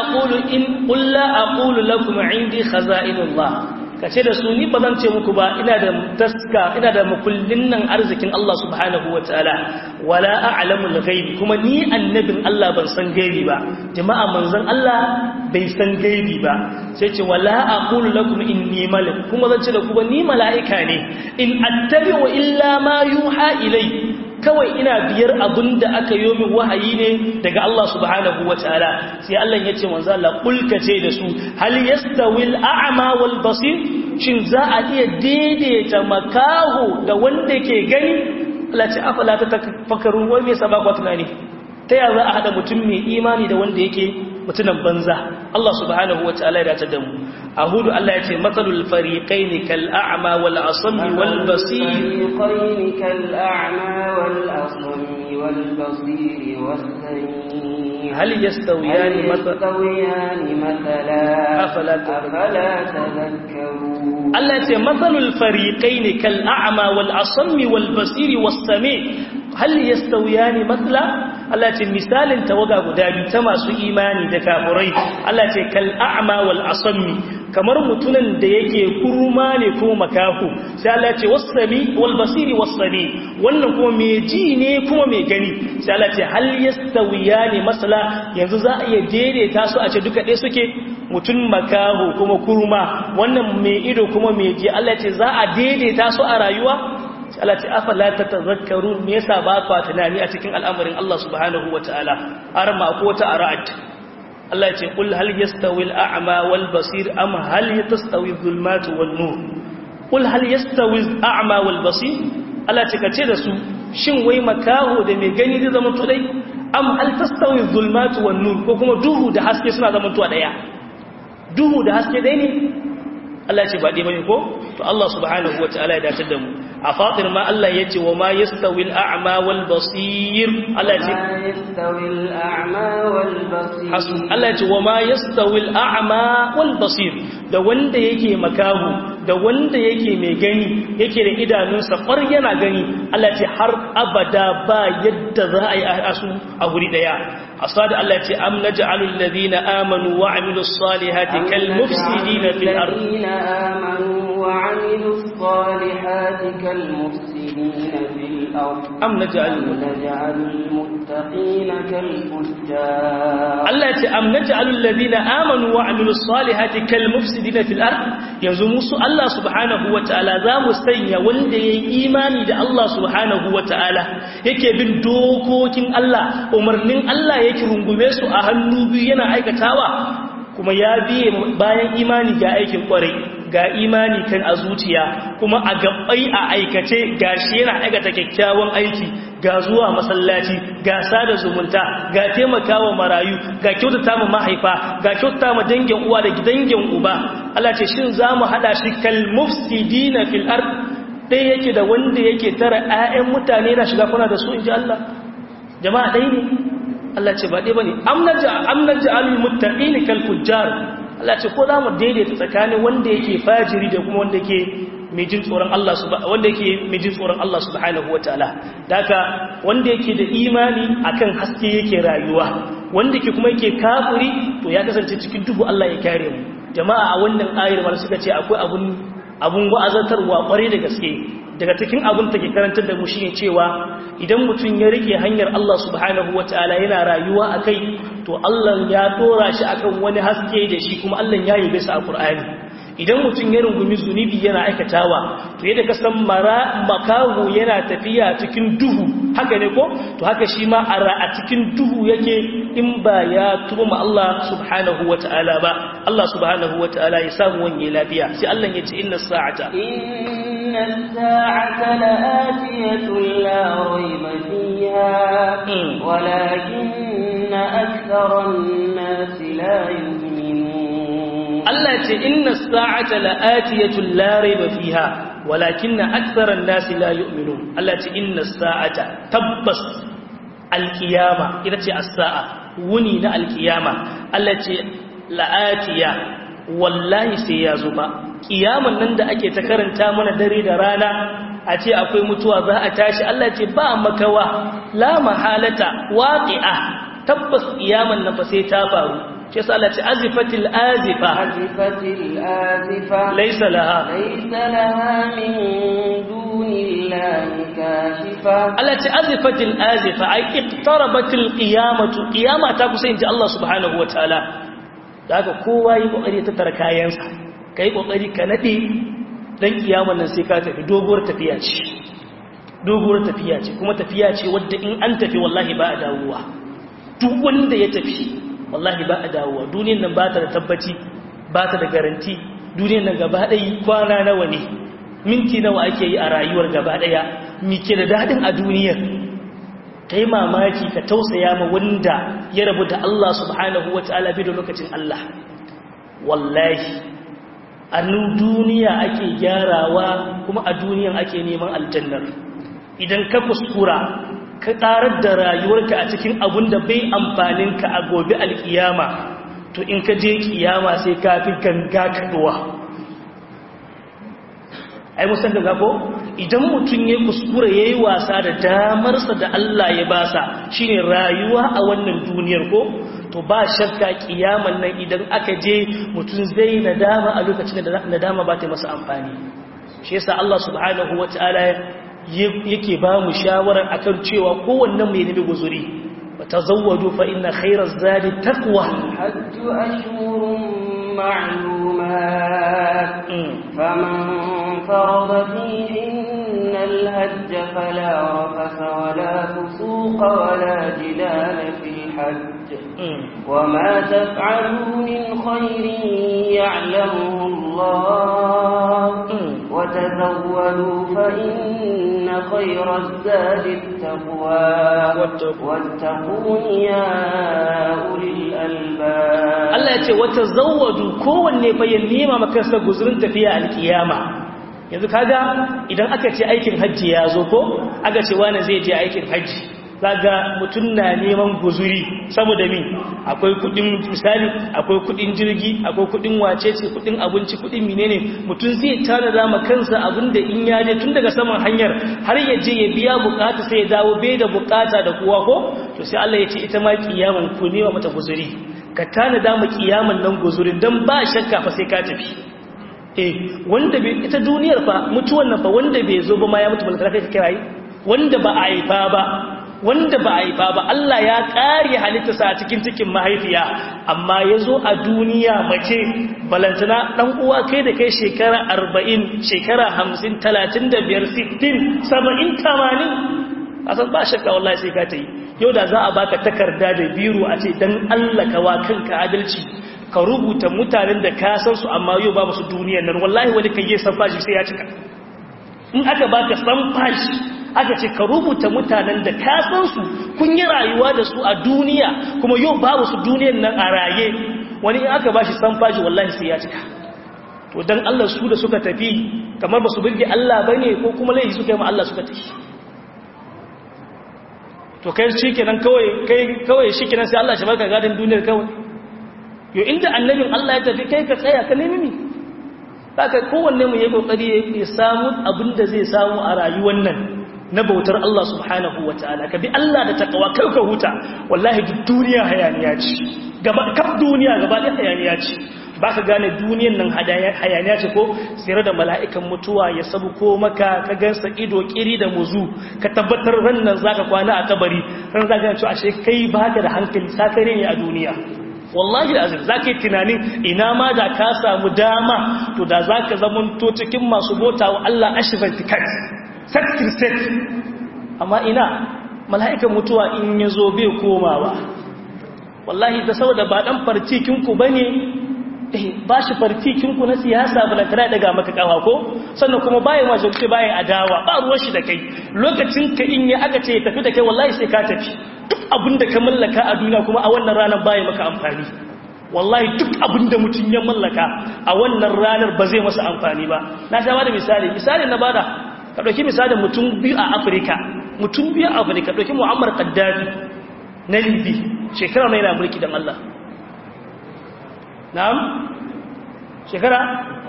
[SPEAKER 2] قل لا أقول لكم عندي خزائن الله kace da su ni ba zan ce muku ba ina da taska ina da makullin nan arzikin Allah subhanahu wataala wala a'lamul ghaib kuma ni annabin Allah ban san gaibi ba jama'a manzon Allah bai san gaibi ba sai ce wala aqulu lakum inni malak kuma zan ce da ku ba ni mala'ika ne in attabi'u illa ma yuha ilai kawai ina biyar abinda aka yi min wahayi ne daga Allah subhanahu wataala sai Allah ya ce manzo Allah kulka ce da su hal yastawil a'ma wal basir shin za a iya daidaita makaho da wanda ke gani Allah ce afala ta tafakkarun wai me sabaka tunani ta ya za a hada mutum mai imani da wanda yake mutunan banza Allah subhanahu wataala ya dace da mu a hudu Allah ya ce matsalul fariqaini kal a'ma wal asmi wal basir
[SPEAKER 3] fariqaini kal a'ma wal asmi wal basir was sami
[SPEAKER 2] hal yastawiyani
[SPEAKER 3] mathala afala tadhakkarun
[SPEAKER 2] Allah ya ce matsalul fariqaini kal a'ma wal asmi wal basir was sami hal yastawiyani mathala Allah ce misalin tawaga guda biyu ta masu imani da kafirai Allah ce kal a'ma wal asmi kamar mutunan da yake kurma ne ko makafu sai Allah ce wasami wal basiri wasami wannan kuma mai ji ne kuma mai gani sai Allah ce hal yastawiyani masala yanzu za a iya daidaita su a ce duka ɗaya suke mutun makahu kuma kurma wannan mai ido kuma mai ji Allah ce za a daidaita su a rayuwa Allah ce afala tatazakkarun me yasa ba ku tunani a cikin al'amarin Allah subhanahu wataala arma ko ta ara'at Allah ce qul hal yastawi al-a'ma wal basir am hal yastawi adh-dhulumatu wan nur qul hal yastawi al-a'ma wal basir Allah ce kace da su shin wai makaho da mai gani zai zama to dai am hal tastawi adh-dhulumatu wan nur ko kuma duhu da haske suna zama to daya duhu da haske dai ne Allah ce ba dai bane ko to Allah subhanahu wataala ya dace da mu a fatir ma Allah ya ce wa ma yastawi al-a'ma wal basir Allah ya ce
[SPEAKER 3] ma yastawi al-a'ma wal basir
[SPEAKER 2] Allah ya ce wa ma yastawi al-a'ma wal basir da wanda yake makahu da wanda yake mai gani yake da idanunsa far yana gani Allah ya ce har abada ba yadda za a yi asu a guri daya asada Allah ya ce am naj'alul ladina amanu wa amilus salihati kal mufsidina fil ardh
[SPEAKER 3] amanu wa amilus salihati kal mufsidina fil ardh
[SPEAKER 2] am naj'alul
[SPEAKER 3] muttaqina kal fujjar
[SPEAKER 2] Allah ya ce am naj'alul ladina amanu wa amilus salihati kal mufsidina fil ardh yanzu musu Allah subhanahu wataala za mu sanya wanda yayi imani da Allah subhanahu wataala yake bin dokokin Allah umarnin Allah yake rungume su a hannu biyu yana aikatawa kuma ya biye bayan imani ga aikin kwarai ga imani kan a zuciya kuma a gabbai a aikace gashi yana aikata kyakkyawan aiki ga zuwa masallaci ga sada zumunta ga taimakawa marayu ga kyautata ma mahaifa ga kyautata ma dangin uwa da dangin uba Allah ce shin zamu hada shi kal mufsidina fil ard dai yake da wanda yake tara ƴaƴan mutane na shiga kuna da su inji Allah jama'a dai ne Allah ce ba dai bane am naj'alul muttaqina kal fujjar Allah ce ko zamu daidaita tsakanin wanda yake fajiri da kuma wanda yake mai jin tsoron Allah wanda yake mai jin tsoron Allah subhanahu wataala daga wanda yake da imani akan haske yake rayuwa wanda ke kuma yake kafiri to ya kasance cikin duhu Allah ya kare mu jama'a a wannan ayar ma suka ce akwai abun wa'azantarwa kware da gaske daga cikin abun take karantar da mu shine cewa idan mutum ya rike hanyar Allah subhanahu wataala yana rayuwa akai to Allah ya dora shi akan wani haske da shi kuma Allah ya yi bisa a Qur'ani idan mutum ya rungumi zunubi yana aikatawa to yadda ka san makahu yana tafiya cikin duhu haka ne ko to haka shi ma a cikin duhu yake in ba ya tuba ma Allah subhanahu wataala ba Allah subhanahu wataala ya samu wani lafiya sai Allah ya ce inna sa'ata
[SPEAKER 3] la'atiyatun la rayba fiha walakinna aktharan nasi la yu'minun
[SPEAKER 2] Allah ce inna sa'ata la'atiyatun la rayba fiha walakinna aktharan nasi la yu'minun Allah ce inna sa'ata tabbas alqiyama ita ce as-sa'a wuni na alqiyama Allah ce la'atiya wallahi sai ya zo ba kiyaman nan da ake ta karanta mana dare da rana a ce akwai mutuwa za a tashi Allah ce ba makawa la mahalata waqi'a tabbas kiyaman nan fa sai ta faru shi yasa Allah ce azifatil azifa laysa laha
[SPEAKER 3] min dunillahi kashifa
[SPEAKER 2] Allah ce azifatil azifa ay iqtarabatil qiyamatu qiyama ta kusa inji Allah subhanahu wataala daga kowa yi kokari ta tara kayansa kai kokari ka nade dan kiyaman nan sai ka tafi doguwar tafiya ce kuma tafiya ce wadda in an tafi wallahi ba a dawowa duk wanda ya tafi wallahi ba a dawowa duniyan nan ba ta da tabbaci ba ta da garanti duniyan nan gaba ɗaya kwana nawa ne minti nawa ake yi a rayuwar gaba ɗaya mike da daɗin a duniyar kai mamaki ka tausaya ma wanda ya rabu da Allah subhanahu wa ta'ala bi da lokacin Allah wallahi a duniya ake gyarawa kuma a duniyan ake neman aljannar idan ka kuskura ka ƙarar da rayuwarka a cikin abun da bai amfaninka a gobe alkiyama to in ka je kiyama sai ka fi ganga kaduwa ai musan da gabo idan mutum ya kuskura yayi wasa da damarsa da Allah ya basa shine rayuwa a wannan duniyar ko to ba shakka kiyaman nan idan aka je mutum zai nadama a lokacin da nadama ba ta masa amfani shi yasa Allah subhanahu wataala yake ba mu shawarar akan cewa kowannen mai nemi guzuri wa tazawwadu fa inna khayraz zadi taqwa
[SPEAKER 3] hajju ashhurun ma'lumat faman farada fihinna al-hajj fala rafasa wala fusuqa wala jidala fil hajj وما تفعلوا من خير يعلمه الله وتزودوا فإن خير الزاد التقوى واتقون يا أولي الألباب
[SPEAKER 2] الله يقول وتزودوا kowanne bayan nema makansa guzurin tafiya alkiyama yanzu kaga idan aka ce aikin hajji ya zo ko aka ce wani zai je aikin hajji kaga mutum na neman guzuri saboda mi akwai kudin misali akwai kudin jirgi akwai kudin wacece kudin abinci kudin menene mutum zai tana da kansa abinda in ya je tun daga saman hanyar har ya je ya biya bukata sai ya dawo bai da bukata da kowa ko to sai Allah ya ce ita ma kiyaman ku nema mata guzuri ka tana da kiyaman nan guzurin dan ba shakka fa sai ka tafi wanda bai ita duniyar fa mutuwan nan fa wanda bai zo ba ma ya mutu balkar kai kirai wanda ba a haifa ba wanda ba a haifa ba Allah ya ƙare halittarsa a cikin mahaifiya amma ya zo a duniya mace balantana ɗan uwa kai da kai shekara 40 shekara 50 35 60 70 80 a san ba shakka wallahi sai ka ta yi yau da za a baka takarda da biro a ce dan Allah ka wa kanka adalci ka rubuta mutanen da ka san su amma yau ba su duniyar nan wallahi wani kan yi san fashi sai ya cika in aka baka san fashi aka ce ka rubuta mutanen da ka san su kun yi rayuwa da su a duniya kuma yau babu su duniyar nan a raye wani in aka bashi san fashi wallahi sai ya cika to dan Allah su da suka tafi kamar ba su birge Allah bane ko kuma laifi suka yi ma Allah suka tafi to kai shikenan kawai shikenan sai Allah shi barka gadin duniyar kawai yo inda annabin Allah ya tafi kai ka tsaya ka nemi mi saka kowanne mu yayi kokari ya samu abinda zai samu a rayuwar nan na bautar Allah subhanahu wataala ka bi Allah da takawa kai ka huta wallahi duk duniya hayaniya ce kaf duniya gaba da hayaniya ce ba ka gane duniyan nan hayaniya ce ko tsere da mala'ikan mutuwa ya sabu ko maka ka gansa ido kiri da muzu ka tabbatar ran nan za ka kwana a kabari ran za ka cewa ashe kai ba ka da hankali sakare ne a duniya wallahi da azim za ka yi tunanin ina ma da ka samu dama to da za ka zamanto cikin masu bota wa Allah ashifar tikat set amma ina mala'ikan mutuwa in ya zo bai komawa wallahi da saboda ba dan farcikinku ba ne ba shi farfikinku na siyasa ba na tana daga maka kawa ko sannan kuma bayan wajabci bayan adawa ba ruwan shi da kai lokacin ka in ya aka ce ya tafi da kai wallahi sai ka tafi duk abin da ka mallaka a duniya kuma a wannan ranar bayan maka amfani wallahi duk abin da mutum ya mallaka a wannan ranar ba zai masa amfani ba na sha bada misali na bada ka ɗauki misalin mutum biyu a afirka ɗauki mu'ammar kaddafi na libi shekara mai na mulki don Allah na'am shekara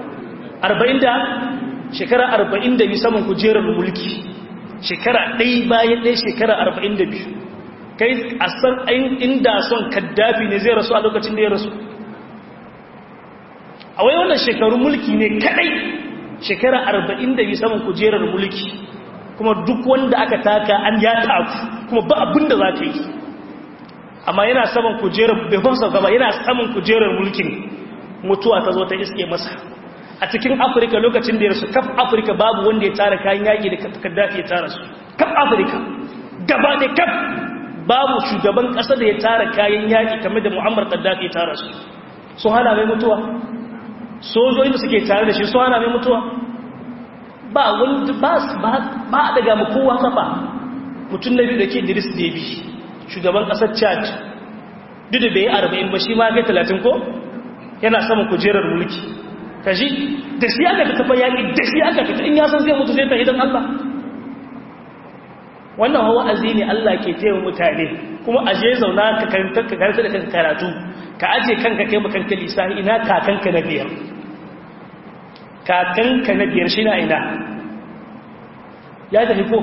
[SPEAKER 2] 42 saman kujerar mulki shekara ɗaya bayan ɗaya shekara 42 kai a san inda son kaddafi ne zai rasu a lokacin da ya rasu a wai wannan shekarun mulki ne kadai shekara 42 saman kujerar mulki kuma duk wanda aka taka an ya taku kuma ba abin da za ta yi amma yana saman kujerar bai fasa gaba yana saman kujerar mulkin mutuwa ta zo ta iske masa a cikin afirka lokacin da ya rasu kaf afirka babu wanda ya tara kayan yaƙi da kaddafi ya tara su kaf afirka gaba da kaf babu shugaban ƙasa da ya tara kayan yaƙi kamar da mu'ammar kaddafi ya tara su sun hana mai mutuwa sojojin da suke tare da shi sun hana mai mutuwa ba wanda ba a daga mu kowa kafa mutum na biyu da ke Idris Deby shugaban ƙasar Chad duk da bai yi 40 ba shi ma kai 30 ko yana saman kujerar mulki kaji da shi aka tafa yaƙi da shi aka fita in ya san zai mutu zai ta hidan Allah wannan hawa azi ne Allah ke taiwa mutane kuma aje zauna ka karanta da kanka karatu ka aje kanka kai makanka lisani ina kakanka na biyar shi na ina ya tafi ko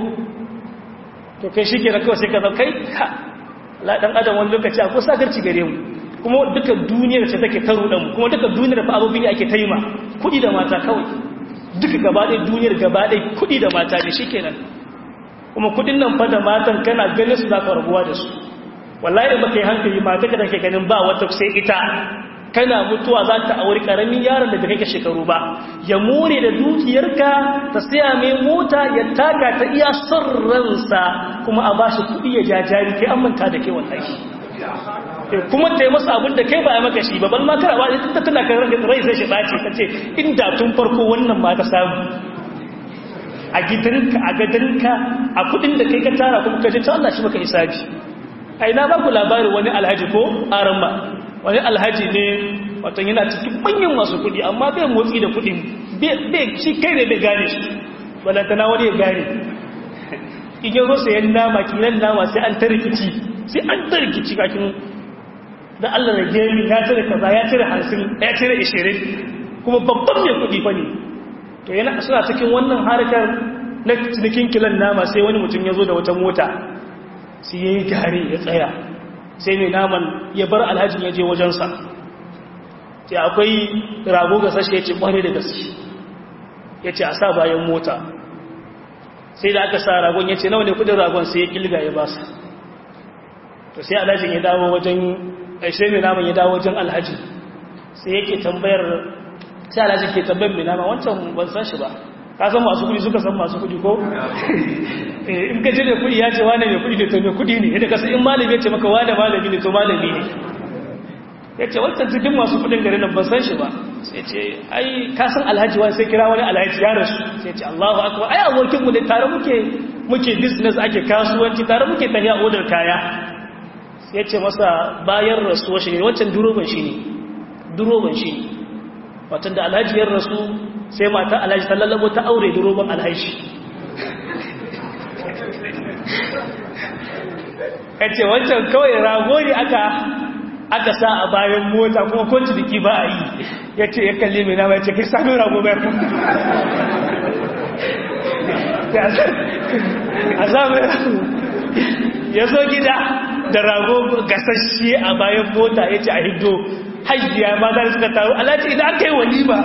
[SPEAKER 2] to kai shi ke na kawai sai ka zaukai dan adam wani lokaci akwai sakarci gare mu kuma duka duniyar ce take ta rudan mu kuma duka duniyar fa abubuwan da ake taima kudi da mata kawai duka gaba ɗaya duniyar gaba ɗaya kudi da mata ne shikenan kuma kudin nan fa da matan kana ganin su za ka rabuwa da su wallahi da baka yi hankali mata ka take ganin ba wata sai ita kana mutuwa za ta auri karamin yaron da kake shekaru ba ya more da dukiyarka ta saya mai mota ya taka ta iya son ransa kuma a bashi kudi ya jajari kai an manta da kai wallahi kuma ta yi masa abin da kai ba ya maka shi ba ban ma kara ba ita tana kan rai sai shi bace ta ce inda tun farko wannan ma ta samu a gidanka a gadanka a kudin da kai ka tara kuma ka je ta Allah shi maka hisabi ai na ba ku labarin wani alhaji ko aramba wani alhaji ne wato yana cikin manyan masu kudi amma bai motsi da kudin bai shi kai ne bai gane shi balantana wani ya gane in yi rosa yan nama kinan nama sai an ta rikici kakin da Allah da gemi ya cire kaza ya cire 50 ya cire 20 kuma babban mai kudi fa ne to yana suna cikin wannan harkar na cikin kilan nama sai wani mutum ya zo da wata mota sai ya yi gari ya tsaya sai mai naman ya bar alhajin ya je wajensa sai akwai rago ga sashe ya ce kware da gaske ya ce a sa bayan mota sai da aka sa ragon ya ce nawa ne kudin ragon sai ya kilga ya basa to sai alhajin ya dawo wajen sai mai naman ya dawo wajen alhajin sai yake tambayar sai alhajin ke tambayar mai nama wancan ban san shi ba ka san masu kudi suka san masu kudi ko in ka jire kudi ya ce wane mai kudi ne to mai kudi ne yadda kasu in malami ya ce maka wane malami ne to malami ne ya ce wancan cikin masu kudin gari nan ban san shi ba sai ce ai ka san alhaji wani sai kira wani alhaji ya rasu sai ce Allahu akbar ai abokinmu ne tare muke business ake kasuwanci tare muke tafiya odar kaya sai ce masa bayan rasuwa shi ne wancan duroban shi ne watan da alhaji ya rasu sai mata alhaji ta lallabo ta aure duroban alhaji ya ce wancan kawai rago ne aka sa a bayan mota kuma kwanci biki ba a yi ya ce ya kalli mai nama ya ce kai sami rago bai azabar ya zo gida da rago gasashe a bayan mota ya ce a hiddo hajjiya ma za suka taru alhaji idan aka yi walima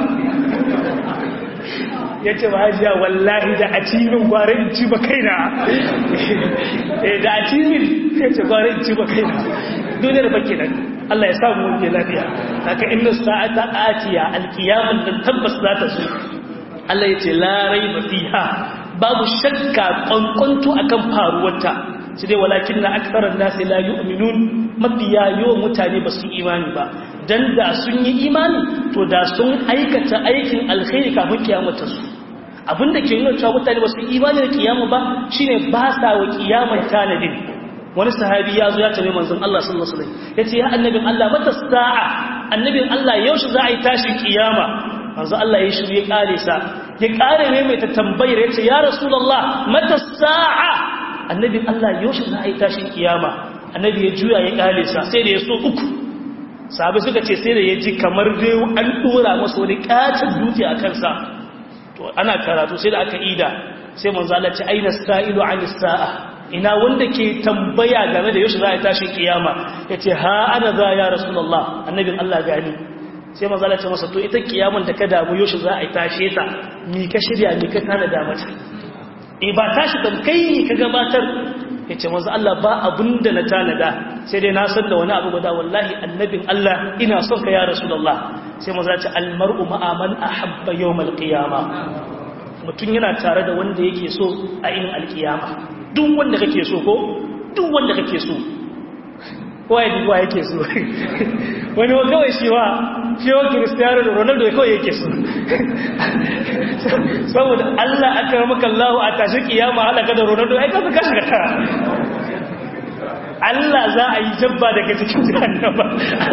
[SPEAKER 2] ya ce ba hajiya wallahi da a cimin gwara in ci ba kaina da a cimin ya ce gwara in ci ba kaina duniyar baki nan Allah ya samu wani lafiya haka inda sa'ata atiya alkiyamun da tabbas za ta zo Allah ya ce larai ba fiha babu shakka kwankwanto akan faruwarta shi dai walakin na aksarar nasi la yu'minun mafiya yawan mutane ba su imani ba dan da sun yi imani to da sun aikata aikin alkhairi kafin kiyamata su abinda ke nuna cewa mutane ba su imani da kiyama ba shine ba sa wa kiyamar tanadin wani sahabi ya zo ya tabe manzon Allah sallallahu alaihi wasallam yace ya annabin Allah mata sa'a annabin Allah yaushe za a yi tashin kiyama manzon Allah ya shiru ya kare sa ya kare ne mai ta tambayar yace ya rasulullah mata sa'a annabin Allah yaushe za a yi tashin kiyama annabi ya juya ya kare sa sai da ya so uku sahabi suka ce sai da ya ji kamar dai an dora masa wani katin dutse a kansa to ana karatu sai da aka ida sai manzo Allah ce aina sa'ilu anis sa'a ina wanda ke tambaya game da yaushe za a tashi kiyama yace ha ana za ya rasulullah annabin Allah gani sai manzo Allah ce masa to ita kiyaman da ka damu yaushe za a tashe ta mi ka shirya mi ka tana da mata ba tashi dan kai ne ka gabatar yace manzo Allah ba abunda na tanada sai dai na san da wani abu guda wallahi annabin Allah ina son ka ya rasulullah sai manzo Allah ce al mar'u ma'a man ahabba yawm al qiyama mutun yana tare da wanda yake so a yin alkiyama duk wanda kake so ko duk wanda kake so kowa duwa yake so wani wa kawai shi wa Cristiano Ronaldo kawai yake so saboda Allah aka maka Allah a tashi kiyama halaka da Ronaldo ai kaza ka shiga ta Allah za a yi jabba daga cikin jahannama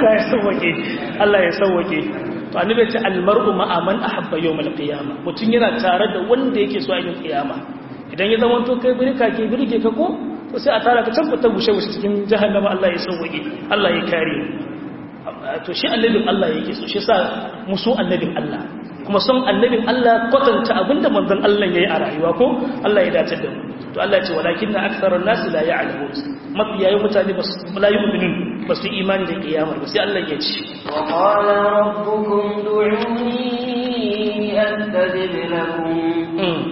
[SPEAKER 2] Allah ya sauwake to annabi ya ce almar'u ma'a man ahabba yawm alqiyama mutun yana tare da wanda yake so a yin kiyama idan ya zama to kai birka ke birge ka ko to sai a tara ka tabbata gushe-gushe cikin jahannama Allah ya sauwaƙe Allah ya kare to shi annabin Allah yake so shi sa musu annabin Allah kuma son annabin Allah kwatanta abinda manzon Allah yayi a rayuwa ko Allah ya dace da mu to Allah ya ce walakinna aktharun nas la ya'lamun mafiya yawan mutane ba su la yu'minun ba su imani da kiyama ba sai Allah ya ce
[SPEAKER 3] wa qala rabbukum du'uni astajib lakum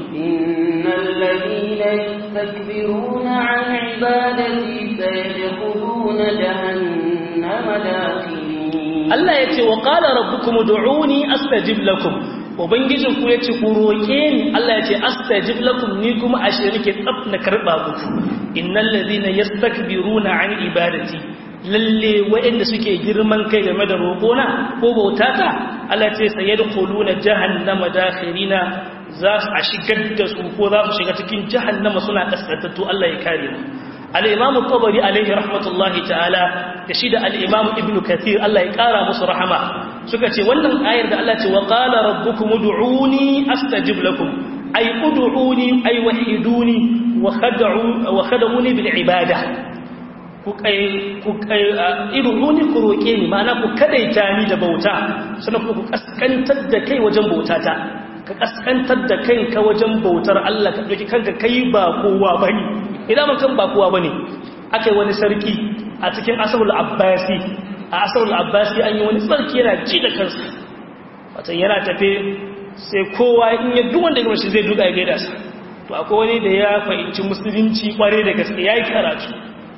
[SPEAKER 3] الذين يستكبرون عن عبادتي سيدخلون جهنم داخلين الله يتي وقال ربكم ادعوني استجب لكم ubangijin ku yace ku roke ni Allah yace astajib lakum ni kuma ashe nake tsaf na karba muku innal ladina yastakbiruna an ibadati lalle wa'anda suke girman kai game da roƙona ko bautata Allah yace sayadkhuluna jahannama dakhirina za a shigar da su ko za su shiga cikin jahannama suna kaskantattu Allah ya kare mu al-imam at-tabari alayhi rahmatullahi ta'ala da shi da al-imam ibnu kathir Allah ya kara musu rahama suka ce wannan ayar da Allah ce wa qala rabbukum ud'uni astajib lakum ay ud'uni ay wahiduni wa khad'uni bil ibadah ku id'uni ku roke ni ma'ana ku kadaita ni da bauta sannan ku kaskantar da kai wajen bautata ka kaskantar da kanka wajen bautar Allah ka dauki kanka kai ba kowa bane idan mun kan ba kowa bane akai wani sarki a cikin asrul abbasi an yi wani sarki yana ji da kansa wato yana tafe sai kowa in ya duk wanda ya shi zai duka ya gaida sa to akwai wani da ya fahimci musulunci kware da gaske yayi karatu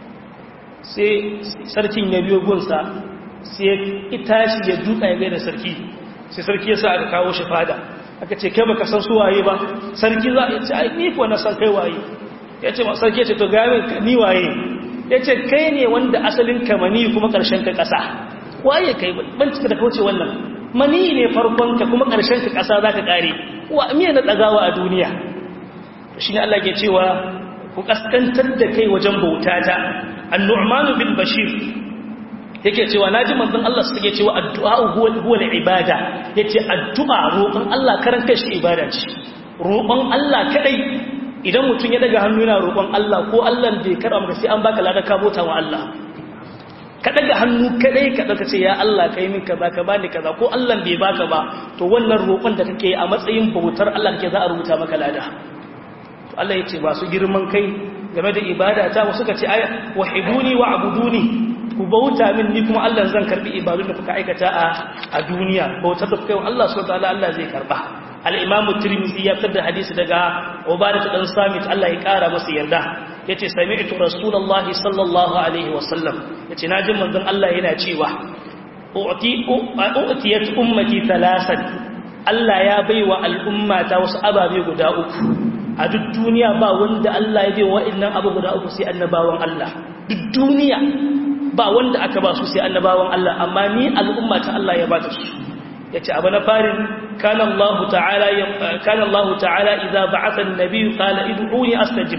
[SPEAKER 3] sai sarkin ya biyo gunsa sai ita shi ya duka ya gaida sarki sai sarki ya sa aka kawo shi fada aka ce kai baka san su waye ba sarki za ya ce ai ni ko na san kai waye ya ce sarki ya ce to ga ni waye ya ce kai ne wanda asalin ka mani kuma karshen ka kasa waye kai ban cika da kauce wannan mani ne farkon ka kuma karshen ka kasa zaka kare wa miye na tsagawa a duniya to shine Allah ke cewa ku kaskantar da kai wajen bautata an-nu'man bin bashir yake cewa naji manzon Allah suke cewa addu'a huwa al-ibada yace addu'a roƙon Allah karan kai shi ibada ce roƙon Allah kadai idan mutum ya daga hannu yana roƙon Allah ko Allah bai karba maka sai an baka lada ka bota wa Allah ka daga hannu kadai ka dauka ce ya Allah kai min kaza ka bani kaza ko Allah bai baka ba to wannan roƙon da kake a matsayin bautar Allah kake za a rubuta maka lada Allah ya ce ba su girman kai game da ibada ta wasu ka ce wahiduni wa abuduni ku bauta min ni kuma Allah zan karbi ibadun da kuka aikata a duniya bautar da kuka yi Allah subhanahu wataala Allah zai karba al-Imam Tirmidhi ya fitar da hadisi daga Ubadah dan Samit Allah ya kara masa yarda yace sami'tu Rasulullahi sallallahu alaihi wasallam yace naji manzon Allah yana cewa u'tiyat ummati thalathan Allah ya baiwa al'umma ta wasu ababe guda uku a duk duniya ba wanda Allah ya baiwa wa'annan abu guda uku sai annabawan Allah duk duniya ba wanda aka ba su sai annabawan Allah amma ni al'umma ta Allah ya bata su yace abu na farin kana Allah ta'ala idza ba'atha an-nabiy qala id'uni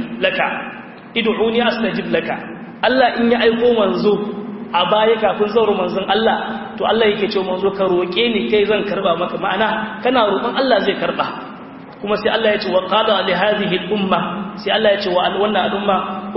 [SPEAKER 3] astajib laka Allah in ya aiko manzo a baya kafin zauro manzon Allah to Allah yake cewa manzo ka roke ni kai zan karba maka ma'ana kana roƙon Allah zai karba kuma sai Allah ya ce wa qala li hadhihi al-umma sai Allah ya ce wa wannan al'umma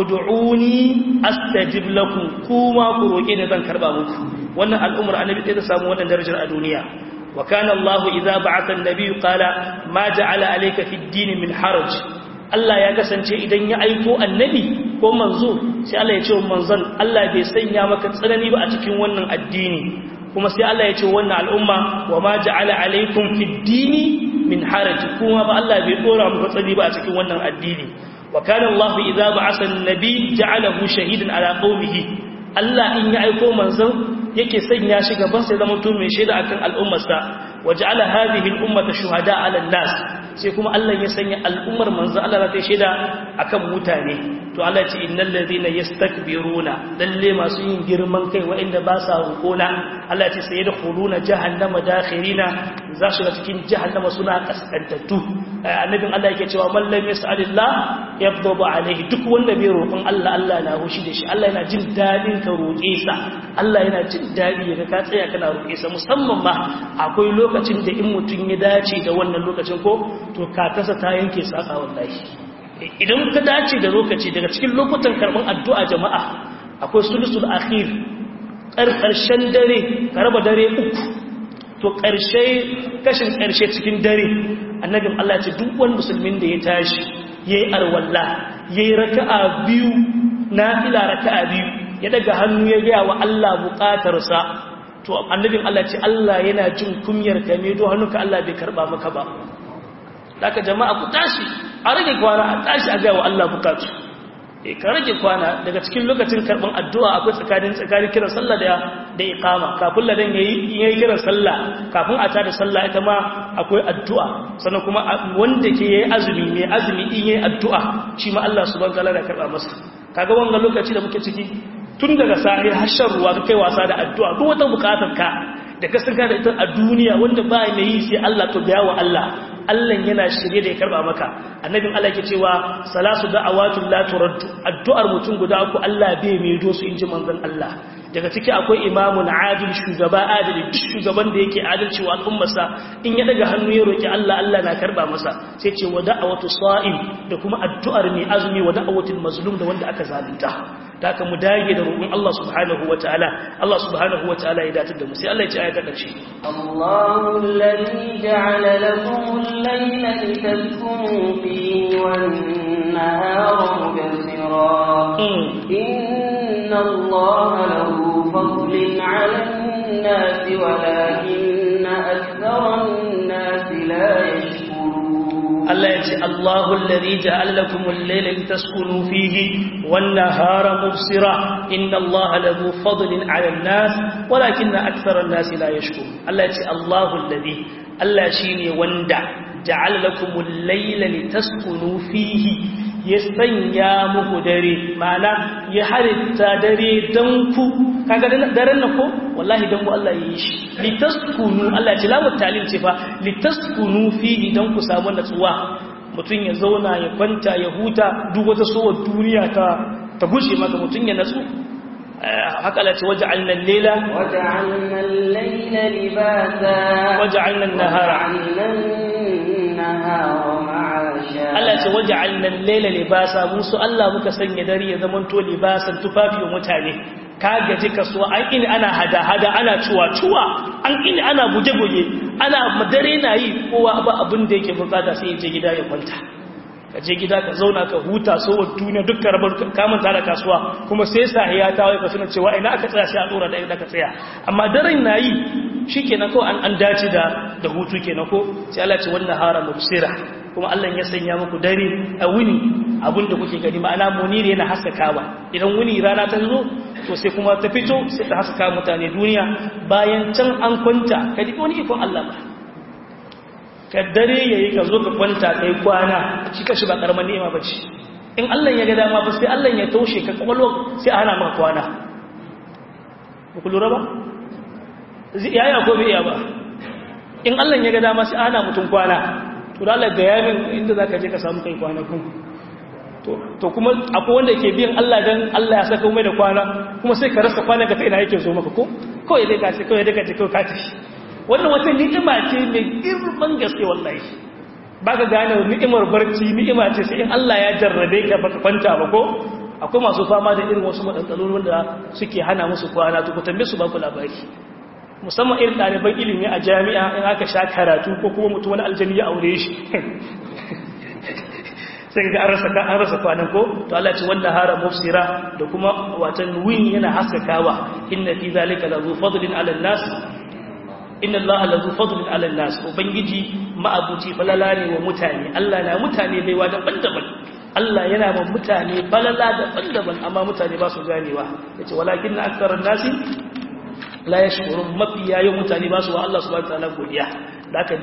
[SPEAKER 3] ud'uni astajib lakum kuma ku roke ni zan karba muku wannan al'ummar annabi sai ta samu wannan darajar a duniya wa kana Allah idza ba'atha an-nabiy qala ma ja'ala alayka fi ad-din min haraj Allah ya kasance idan ya aiko annabi ko manzo sai Allah ya ce wa manzon Allah bai sanya maka tsanani ba a cikin wannan addini kuma sai Allah ya ce wannan al'umma wa ma ja'ala alaykum fi ad-din min haraj kuma ba Allah bai dora muku tsanani ba a cikin wannan addini wa kana Allah idza ba'atha an-nabiy ja'alahu shahidan ala qaumihi Allah in ya aiko manzon yake sanya shi gaban sai zama to mai shaida akan al'ummarsa waja'ala hadhihi al-ummata shuhada 'ala an-nas sai kuma Allah ya sanya al'ummar manzo Allah ta shaida akan mutane to Allah ya ce innal ladhina yastakbiruna lalle masu yin girman kai wa'inda ba sa rukuna Allah ya ce sayadkhuluna jahannama dakhirina za su ga cikin jahannama suna kaskantattu annabin Allah yake cewa man lam yas'alillah yabdabu alayhi duk wanda bai roƙon Allah Allah na hushi da shi Allah yana jin dadin ka roƙe sa Allah yana jin dadi ga ka tsaya kana roƙe sa musamman ma akwai lokacin da in mutun ya dace da wannan lokacin ko to katarsa ta yanke saka wallahi idan ka dace da lokaci daga cikin lokutan karban addu'a jama'a akwai sulusul akhir ƙarshen dare ka raba dare uku to kashin ƙarshe cikin dare annabin Allah ce duk wani musulmin da ya tashi yayi arwalla yayi raka'a biyu nafila raka'a biyu ya daga hannu ya ga wa Allah buƙatarsa to annabin Allah ce Allah yana jin kunyar ka me do hannunka Allah bai karba maka ba daga jama'a ku tashi a rage kwana a tashi a ga wa Allah bukatu ka rage kwana daga cikin lokacin karban addu'a akwai tsakanin kiran sallah da iqama kafin ladan yayi kiran sallah kafin a tada sallah ita ma akwai addu'a sannan kuma wanda ke yayi azumi mai azumi in yayi addu'a shi ma Allah subhanahu wataala ya karba masa kaga wannan lokaci da muke ciki tun daga sahi har shan ruwa kai wasa da addu'a duk wata bukatar ka da ka san ka da ita a duniya wanda ba mai yi sai Allah to ga wa Allah Allah yana shirye da ya karba maka annabin Allah yake cewa salasu da'awatul la turaddu addu'ar mutum guda uku Allah bai mai do su inji manzon Allah daga ciki akwai imamun adil shugaba adili duk shugaban da yake adalci wa al'ummarsa in ya daga hannu ya roki Allah Allah na karba masa sai ce wa da'awatu sa'im da kuma addu'ar mai azumi wa da'awatul mazlum da wanda aka zalunta haka mu dage da roƙon Allah subhanahu wataala Allah subhanahu wataala ya datar da mu sai Allah ya ce ayata karshe
[SPEAKER 2] Allahu alladhi ja'ala lakum al-layla litaskunu fihi wan-nahara mubsira inna Allaha lahu fadlun 'ala an-nasi walakinna akthara an-nasi la yashkurun Allah ya ce Allahu alladhi ja'ala lakum al-layla litaskunu fihi wan-nahara mubsira inna Allaha lahu fadlun 'ala an-nas walakinna akthara an-nasi la yashkurun Allah ya ce Allahu alladhi Allah shine wanda ja'ala lakum al-layla litaskunu fihi ya sanya muku dare mana ya halitta dare dan ku kaga daren nan ko wallahi dan ku Allah ya yi shi litaskunu Allah ya lamu talil ce fa litaskunu fihi dan ku samu natsuwa mutun ya zauna ya kwanta ya huta duk wata sowar duniya ta gushe maka mutun ya natsu haka Allah ce waja'alna al-layla libasa waja'alna an-nahara Allah ce waja'alna al-layla libasa musu Allah muka sanya dare ya zaman to libasan tufafi wa mutane ka gaji kasuwa an ini ana hada ana cuwa an ini ana buge-buge ana dare na yi kowa ba abin da yake bukata sai ya je gida ya kwanta
[SPEAKER 3] ka je gida ka zauna ka huta sowar duniya duk karabar kamanta da kasuwa kuma sai sahiya ta wai ka suna cewa ina aka tsaya sai a dora da inda ka tsaya amma daren nayi shikenan ko an dace da hutu kenan ko sai Allah ce wannan hara mubsira kuma Allah ya sanya muku dare a wuni abinda kuke gani ma'ana muniri yana haskakawa idan wuni rana ta zo to sai kuma ta fito sai ta haskaka mutane duniya bayan can an kwanta kadi wani ikon Allah ba ka dare yayi ka zo ka kwanta kai kwana shi kashi ba karaman ni'ima bace in Allah ya ga dama ba sai Allah ya taushe ka kwallo sai a hana maka kwana ku lura ba yaya ko bai iya ba in Allah ya ga dama sai a hana mutum kwana to da Allah ga yamin inda zaka je ka samu kai kwana kun to kuma akwai wanda ke biyan Allah dan Allah ya saka mai da kwana kuma sai ka rasa kwana ga ta ina yake zo maka ko kawai dai ka ce kawai dai ka ce kawai ka tafi wannan wata ni'ima ce mai girman gaske wallahi baka gane ni'imar barci ni'ima ce sai in Allah ya jarrabe ka baka kwanta ba ko akwai masu fama da irin wasu matsalolin wanda suke hana musu kwana to ku tambaye su ba ku labari musamman irin ɗaliban ilimi a jami'a in aka sha karatu ko kuma mutum wani aljani ya aure shi sai ga an rasa kwanan ko to Allah ce wanda hara mufsira da kuma watan win yana haskakawa inna fi zalika la zu fadlin ala nas inna allaha la zu fadlin ala nas ubangiji ma'abuci falala ne wa mutane Allah na mutane baiwa daban-daban Allah yana ma mutane falala daban-daban amma mutane ba su ganewa yace walakin aktharun nasi la yashkurun mafiya yau mutane ba su wa Allah subhanahu wa ta'ala godiya laka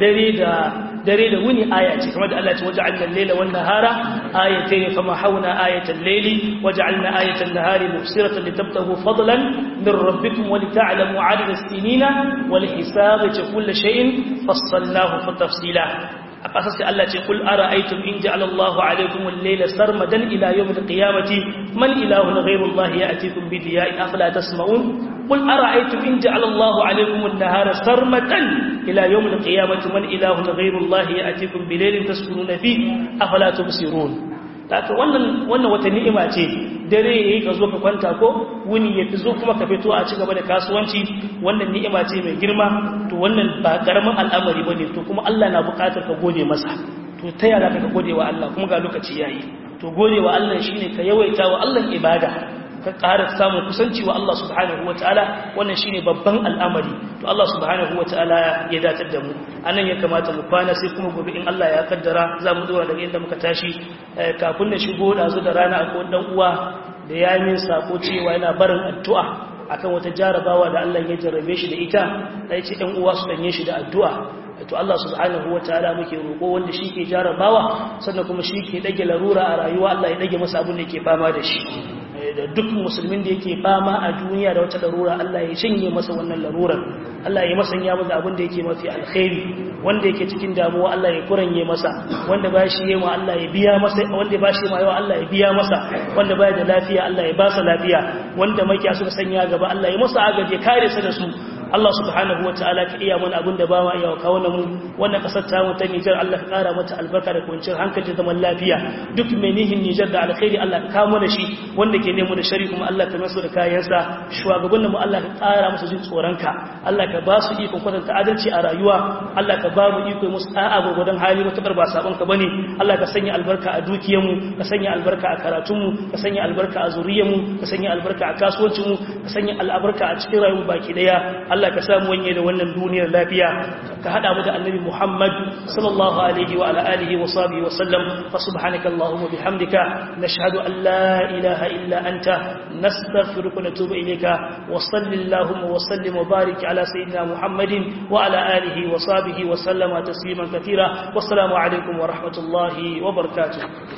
[SPEAKER 3] dare da wuni aya ce kamar da Allah ce waja'alna al-layla wan nahara ayatayn fama hawna ayatal layli waja'alna ayatan nahari mubsiratan litabtaghu fadlan min rabbikum wa lita'lamu 'adada as-sinina wal hisaba kullu shay'in fassalnahu tafsila a ƙasar sai Allah ce kul ara'aytum in ja'ala Allahu 'alaykum al-layla sarmadan ila yawm al-qiyamati man ilahun ghayru Allah ya'tikum bi diya'in afala tasma'un qul ara'aytum in ja'ala Allahu 'alaykum an-nahara sarmadan ila yawm al-qiyamati man ilahun ghayru Allah ya'tikum bi laylin taskununa fihi afala tubsirun haka wannan wata ni'ima ce dare yayi ka zo ka kwanta ko wuni ya zo kuma ka fito a cigaba da kasuwanci wannan ni'ima ce mai girma to wannan ba karamin al'amari bane to kuma Allah na buƙatar ka gode masa to ta yaya ka gode wa Allah kuma ga lokaci yayi to gode wa Allah shine ka yawaita wa Allah ibada ka ƙara samun kusanci wa Allah subhanahu wataala wannan shine babban al'amari to Allah subhanahu wataala ya datar da mu anan ya kamata mu kwana sai kuma gobe in Allah ya kaddara za mu dora daga inda muka tashi kafin na shigo da zu da rana akwai dan uwa da ya min sako cewa yana barin addu'a akan wata jarabawa da Allah ya jarrabe shi da ita sai ce ɗan uwa su danye shi da addu'a to Allah subhanahu wataala muke roƙo wanda shi ke jarabawa sannan kuma shi ke dage larura a rayuwa Allah ya dage masa abin da yake fama da shi da duk musulmin da yake fama a duniya da wata larura Allah ya shanye masa wannan larurar Allah ya masanya masa abin da yake mafi alkhairi wanda yake cikin damuwa Allah ya kuranye masa wanda ba shi yawa Allah ya biya masa wanda ba shi yawa Allah ya biya masa wanda baya da lafiya Allah ya ba sa lafiya wanda makiya suka sanya gaba Allah ya masa agaje kare sa da su Allah subhanahu wataala ka iya mana abin da ba ma iya kawo mu wannan kasar ta mu ta Niger Allah ka kara mata albarka da kwanciyar hankali da zaman lafiya duk mai nihin Niger da alkhairi Allah ka kawo mana shi wanda ke nemo da shari kuma Allah ka masu da kayansa shugabannin mu Allah ka kara musu jin tsoronka Allah ka ba su iko kwatanta adalci a rayuwa Allah ka ba mu iko musu da'a gurgudan hali mutakar ba sabon ka bane Allah ka sanya albarka a dukiyar mu ka sanya albarka a karatun mu ka sanya albarka a zuriyar mu ka sanya albarka a kasuwancin mu ka sanya albarka a cikin rayuwar baki daya Allah ka samu wanye da wannan duniyar lafiya ka hada mu da annabi Muhammad sallallahu alaihi wa ala alihi wa sahbihi wa sallam fa subhanaka allahumma bihamdika nashhadu an la ilaha illa anta nastaghfiruka wa natubu ilayka wa sallallahu wa sallim wa barik ala sayyidina Muhammadin wa ala alihi wa sahbihi wa sallama tasliman katira wassalamu alaikum wa rahmatullahi wa barakatuh